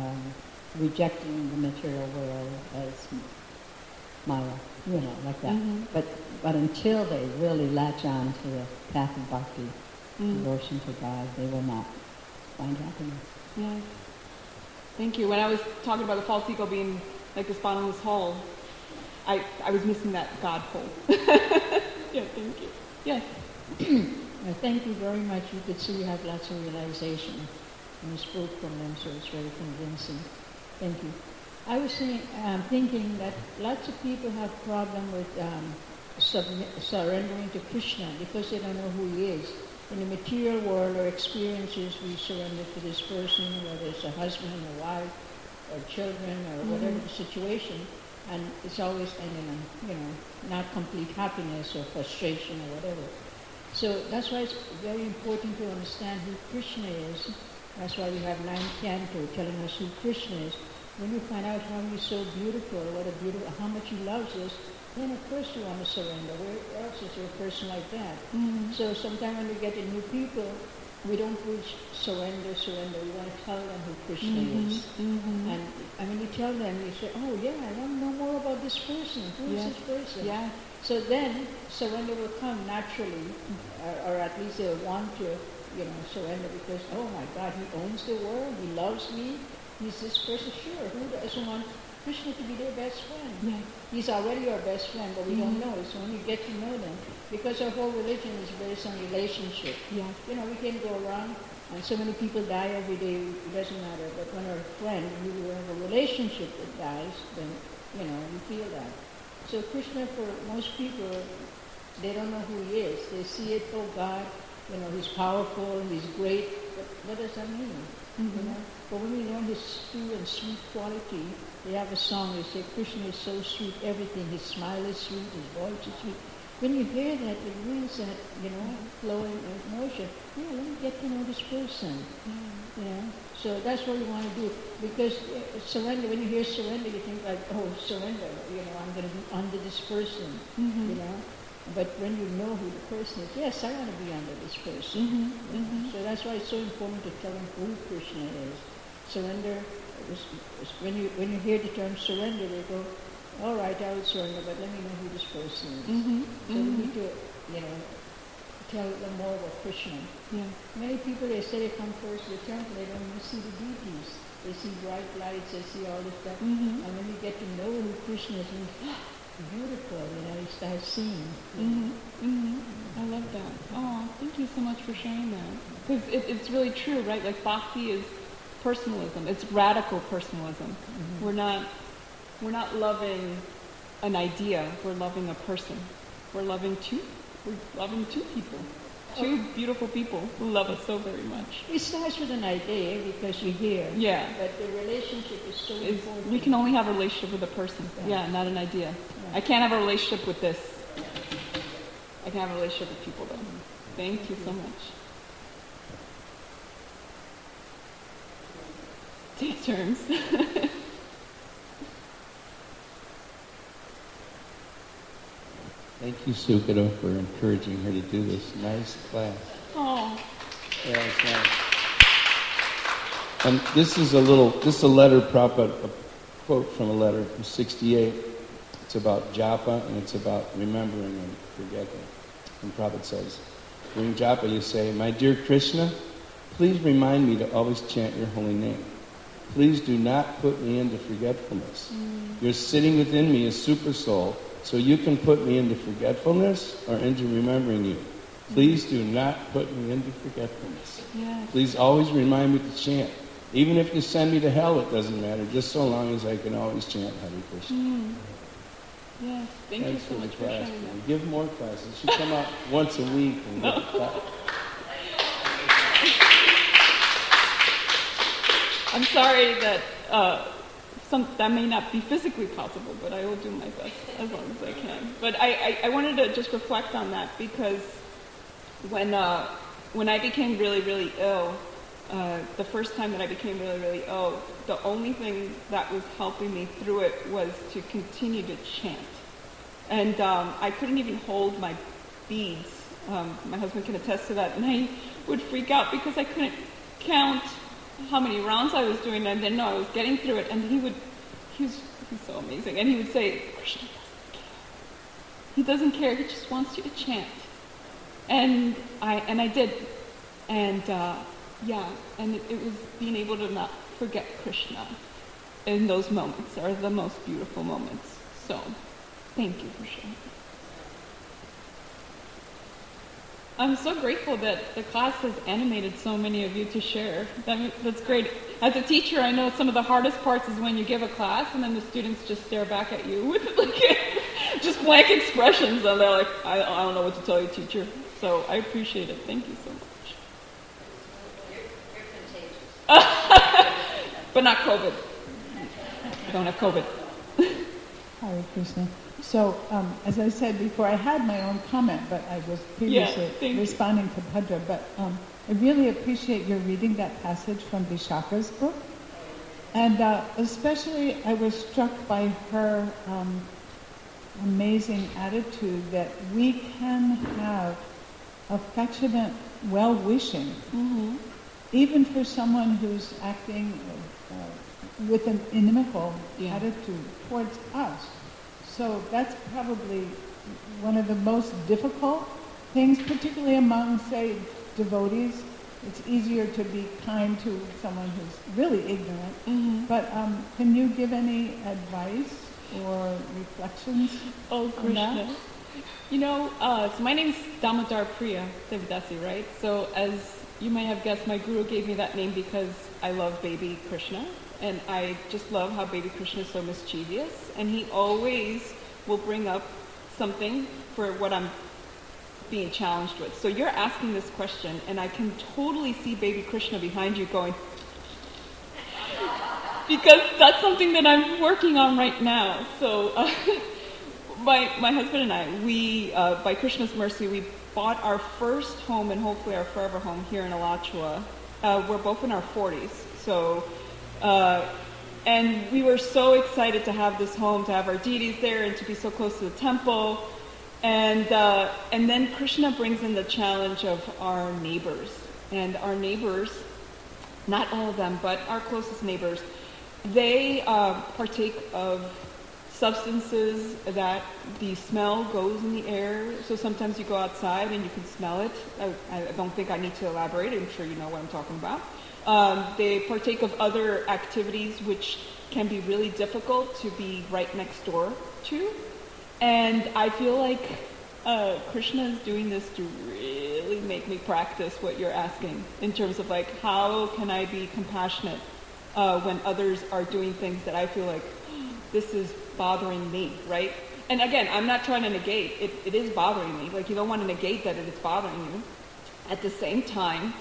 rejecting the material world as Maya, like that. Mm-hmm. But until they really latch on to the path of bhakti, devotion to God, they will not find happiness. Yes. Thank you. When I was talking about the false ego being like this bottomless hole, I was missing that God hole. Yeah, thank you. Yes. Thank you very much. You could see you have lots of realization. And you spoke from them, so it's very convincing. Thank you. I was thinking that lots of people have problem with surrendering to Krishna because they don't know who he is. In the material world or experiences, we surrender to this person, whether it's a husband or wife or children or whatever the situation, and it's always ending in, not complete happiness or frustration or whatever. So that's why it's very important to understand who Krishna is. That's why we have 9 canto telling us who Krishna is. When you find out how he's so beautiful, how much he loves us, then of course you want to surrender. Where else is there a person like that? So sometimes when we get to new people, we don't preach surrender. We want to tell them who Krishna is. And when you tell them, you say, oh yeah, I want to know more about this person. Who is this person? Yeah. So then surrender will come naturally, or at least they'll want to, surrender because, oh my God, he owns the world, he loves me, he's this person. Sure, who doesn't want Krishna to be their best friend? Yeah. He's already our best friend, but we don't know it. So when you get to know them, because our whole religion is based on relationship. Yeah. We can go around, and so many people die every day, it doesn't matter. But when our friend, we have a relationship that dies, then, we feel that. So Krishna, for most people, they don't know who he is. They see it, oh God, he's powerful, he's great, but what does that mean? But when we learn his true and sweet quality, they have a song, they say, Krishna is so sweet, everything, his smile is sweet, his voice is sweet. When you hear that, it means that, flowing emotion, let me get to know this person, So that's what we want to do, because surrender, when you hear surrender, you think like, oh, surrender, I'm going to be under this person, But when you know who the person is, yes, I want to be under this person. So that's why it's so important to tell them who Krishna is. Surrender, when you hear the term surrender, they go, all right, I will surrender, but let me know who this person is. So we need to, tell them more about Krishna. Yeah. Many people, they say they come first to the temple, they don't even see the deities. They see bright lights, they see all this stuff. And when you get to know who Krishna is, beautiful, you start seeing. I love that. Oh, thank you so much for sharing that. Because it's really true, right? Like bhakti is personalism. It's radical personalism. We're not loving an idea. We're loving a person. We're loving two people. Two beautiful people who love us so very much. It starts with an idea because you're here. Yeah. But the relationship is so important. We can only have a relationship with a person. Yeah, not an idea. Yeah. I can't have a relationship with this. I can have a relationship with people though. Thank you so much. Take turns. Thank you, Sukado, for encouraging her to do this. Nice class. Oh. Yeah, it's nice. And this is a letter, Prabhupada, a quote from a letter from 68. It's about japa and it's about remembering and forgetting. And Prabhupada says, during japa you say, my dear Krishna, please remind me to always chant your holy name. Please do not put me into forgetfulness. You're sitting within me as super soul, so you can put me into forgetfulness or into remembering you. Please do not put me into forgetfulness. Yes. Please always remind me to chant. Even if you send me to hell, it doesn't matter, just so long as I can always chant Hare Krishna. Yes, thank you Thanks so for the much for class. sharing that. Give more classes. You should come out once a week and give a class. I'm sorry that that may not be physically possible, but I will do my best as long as I can. But I wanted to just reflect on that because when I became really, really ill, the first time that I became really, really ill, the only thing that was helping me through it was to continue to chant. And I couldn't even hold my beads. My husband can attest to that. And I would freak out because I couldn't count how many rounds I was doing. And I didn't know I was getting through it. And he's so amazing. And he would say, Krishna doesn't care. He doesn't care. He just wants you to chant. And I did. And and it was being able to not forget Krishna in those moments are the most beautiful moments. So, thank you for sharing. I'm so grateful that the class has animated so many of you to share. That's great. As a teacher, I know some of the hardest parts is when you give a class and then the students just stare back at you with just blank expressions, and they're like, I don't know what to tell you, teacher. So I appreciate it. Thank you so much. But not COVID. I don't have COVID. Hare Krishna. So, as I said before, I had my own comment, but I was previously responding to Bhadra. But I really appreciate your reading that passage from Vishaka's book. And especially I was struck by her amazing attitude that we can have affectionate well-wishing, even for someone who's acting with an inimical attitude towards us. So that's probably one of the most difficult things, particularly among, say, devotees. It's easier to be kind to someone who's really ignorant. But can you give any advice or reflections? Oh, Krishna. You know, so my name is Damodar Priya Devidasi, right? So as you may have guessed, my guru gave me that name because I love baby Krishna. And I just love how baby Krishna is so mischievous. And he always will bring up something for what I'm being challenged with. So you're asking this question, and I can totally see baby Krishna behind you going, because that's something that I'm working on right now. So my husband and I, we, by Krishna's mercy, we bought our first home and hopefully our forever home here in Alachua. We're both in our 40s. So, and we were so excited to have this home, to have our deities there, and to be so close to the temple. And then Krishna brings in the challenge of our neighbors. And our neighbors, not all of them, but our closest neighbors, they partake of substances that the smell goes in the air. So sometimes you go outside and you can smell it. I don't think I need to elaborate. I'm sure you know what I'm talking about. They partake of other activities which can be really difficult to be right next door to. And I feel like Krishna is doing this to really make me practice what you're asking in terms of like, how can I be compassionate when others are doing things that I feel like, this is bothering me, right? And again, I'm not trying to negate. It is bothering me. Like, you don't want to negate that it's bothering you. At the same time,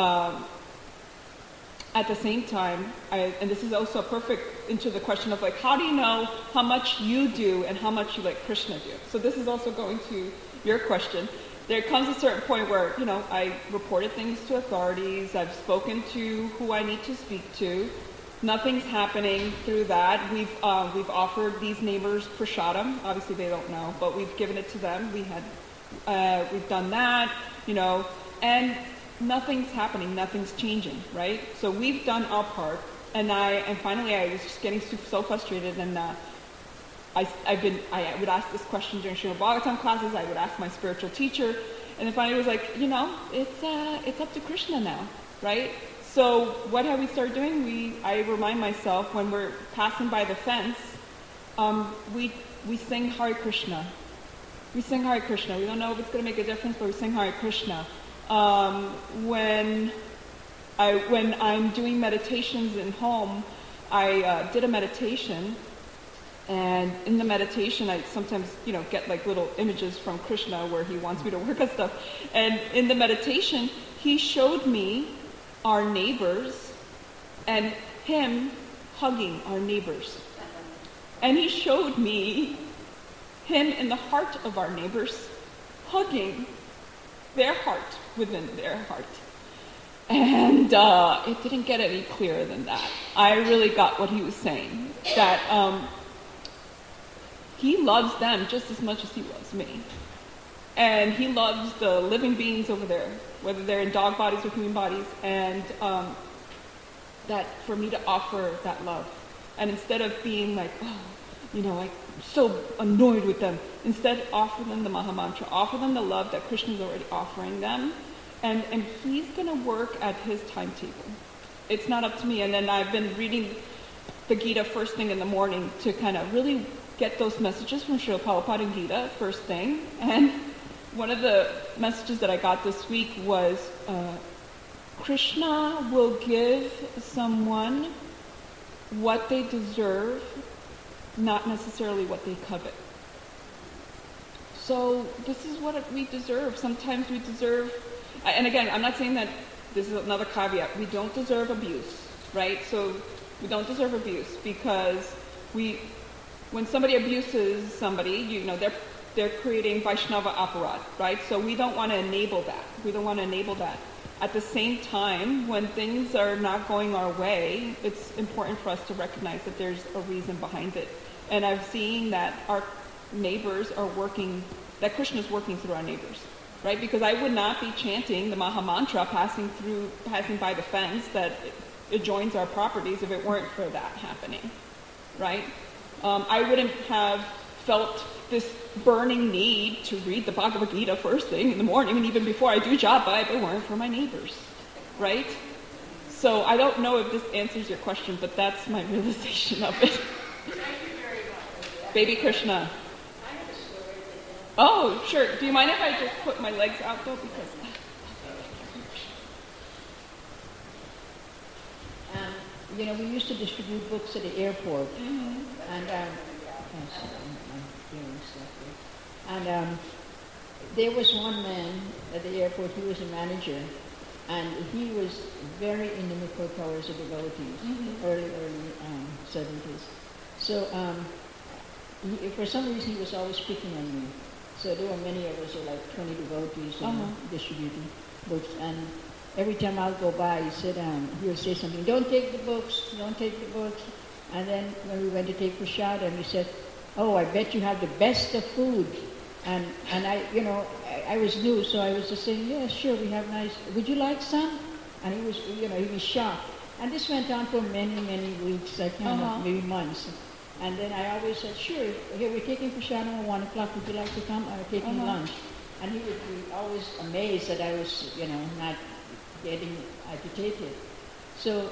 and this is also perfect into the question of like, how do you know how much you do and how much you let Krishna do? So this is also going to your question. There comes a certain point where, you know, I reported things to authorities. I've spoken to who I need to speak to. Nothing's happening through that. We've offered these neighbors prasadam. Obviously, they don't know, but we've given it to them. We've done that, you know, and nothing's happening. Nothing's changing, right? So we've done our part, and finally I was just getting so frustrated, and I would ask this question during Srimad Bhagavatam classes. I would ask my spiritual teacher, and then finally it was like, you know, it's up to Krishna now, right? So what have we started doing? I remind myself when we're passing by the fence, we sing Hare Krishna. We sing Hare Krishna. We don't know if it's going to make a difference, but we sing Hare Krishna. When I'm doing meditations in home, I did a meditation, and in the meditation, I sometimes, get like little images from Krishna where he wants me to work on stuff. And in the meditation, he showed me our neighbors and him hugging our neighbors. And he showed me him in the heart of our neighbors, hugging their heart within their heart. And it didn't get any clearer than that. I really got what he was saying, that he loves them just as much as he loves me. And he loves the living beings over there, whether they're in dog bodies or human bodies, and that for me to offer that love. And instead of being like, I'm so annoyed with them, instead offer them the Maha Mantra, offer them the love that Krishna is already offering them, and he's going to work at his timetable. It's not up to me. And then I've been reading the Gita first thing in the morning to kind of really get those messages from Srila Prabhupada and Gita first thing. And one of the messages that I got this week was, Krishna will give someone what they deserve, not necessarily what they covet. So this is what we deserve. Sometimes we deserve, and again, I'm not saying that, this is another caveat, we don't deserve abuse, right? So we don't deserve abuse because when somebody abuses somebody, they're creating Vaishnava aparad, right? So we don't want to enable that. We don't want to enable that. At the same time, when things are not going our way, it's important for us to recognize that there's a reason behind it. And I've seen that our neighbors are working, that Krishna is working through our neighbors, right? Because I would not be chanting the Maha Mantra passing by the fence that adjoins our properties if it weren't for that happening, right? I wouldn't have felt this burning need to read the Bhagavad Gita first thing in the morning, and even before I do japa, if it weren't for my neighbors, right? So I don't know if this answers your question, but that's my realization of it. Thank you very much. Baby Krishna. I have a story. Oh, sure. Do you mind if I just put my legs out, though? Because... we used to distribute books at the airport, and there was one man at the airport. He was a manager, and he was very into Mikko Powers of devotees, early 70s. So for some reason, he was always picking on me. So there were many of us, like 20 devotees, distributing books, and every time I'll go by, he would say something, don't take the books. And then when we went to take prasad, and he said, oh, I bet you have the best of food. And I was new, so I was just saying, yeah, sure, we have nice, would you like some? And he was shocked. And this went on for many, many weeks, maybe months. And then I always said, sure, here we're taking prasad at 1 o'clock, would you like to come? I'm taking lunch. And he would be always amazed that I was, not getting agitated. So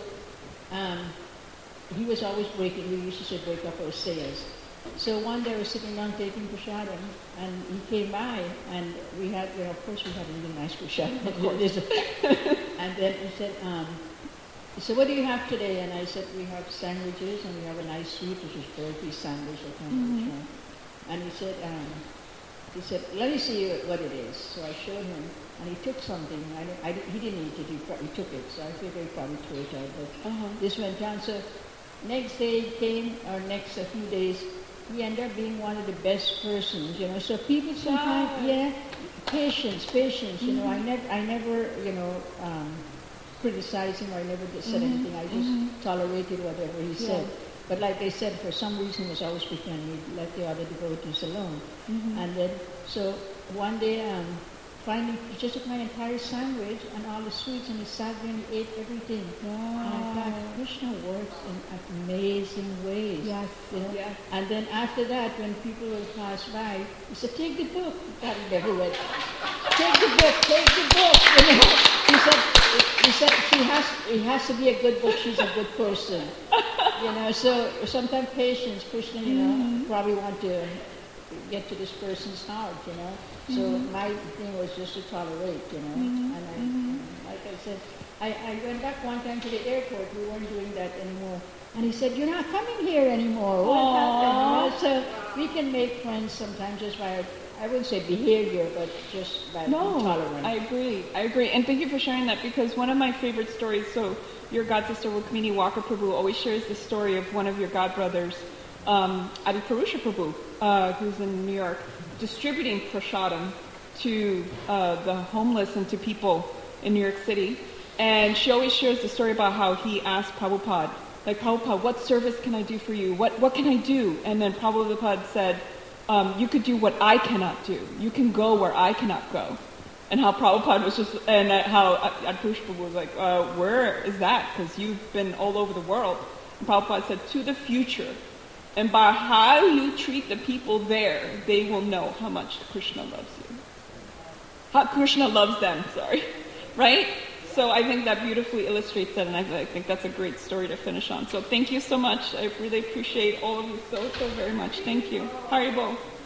he was always we used to say break up our sales. So one day I was sitting down taking prasadam, and he came by, and we had, of course we had a really nice prasadam. And then he said, what do you have today? And I said, we have sandwiches, and we have a nice sweet, which is 4-piece sandwich. And he said, let me see what it is. So I showed him, and he took something. He didn't eat it, he took it. So I figured he probably threw it out. But this went down. So next day he came, or next a few days, he ended up being one of the best persons, So people sometimes, patience. I never, criticized him, or I never said anything. I just tolerated whatever he said. But like I said, for some reason he was always pretending he'd let the other devotees alone. And then, so one day, finally, he just took my entire sandwich and all the sweets, and he sat there and he ate everything. Wow. And I thought, Krishna works in amazing ways. Yes. Yes. And then after that, when people would pass by, he said, take the book. That he never read. Take the book. He She said it has to be a good book. She's a good person. So sometimes patience, Krishna, probably want to get to this person's heart, So my thing was just to tolerate, And like I said, I went back one time to the airport. We weren't doing that anymore. And he said, "You're not coming here anymore. What happened?" So we can make friends sometimes just by, I wouldn't say behavior, but just by being tolerant. I agree. And thank you for sharing that, because one of my favorite stories, so your god sister Rukmini Walker Prabhu always shares the story of one of your god brothers, Adi Purusha Prabhu, who's in New York, distributing prasadam to the homeless and to people in New York City. And she always shares the story about how he asked Prabhupada, like, "Prabhupada, what service can I do for you? What can I do?" And then Prabhupada said, "You could do what I cannot do. You can go where I cannot go." And how Prabhupada was just, and how Adi was like, "Where is that? Because you've been all over the world." And Prabhupada said, "To the future. And by how you treat the people there, they will know how much Krishna loves you. How Krishna loves them, sorry." Right? So I think that beautifully illustrates that, and I think that's a great story to finish on. So thank you so much. I really appreciate all of you so very much. Thank you. Haribol.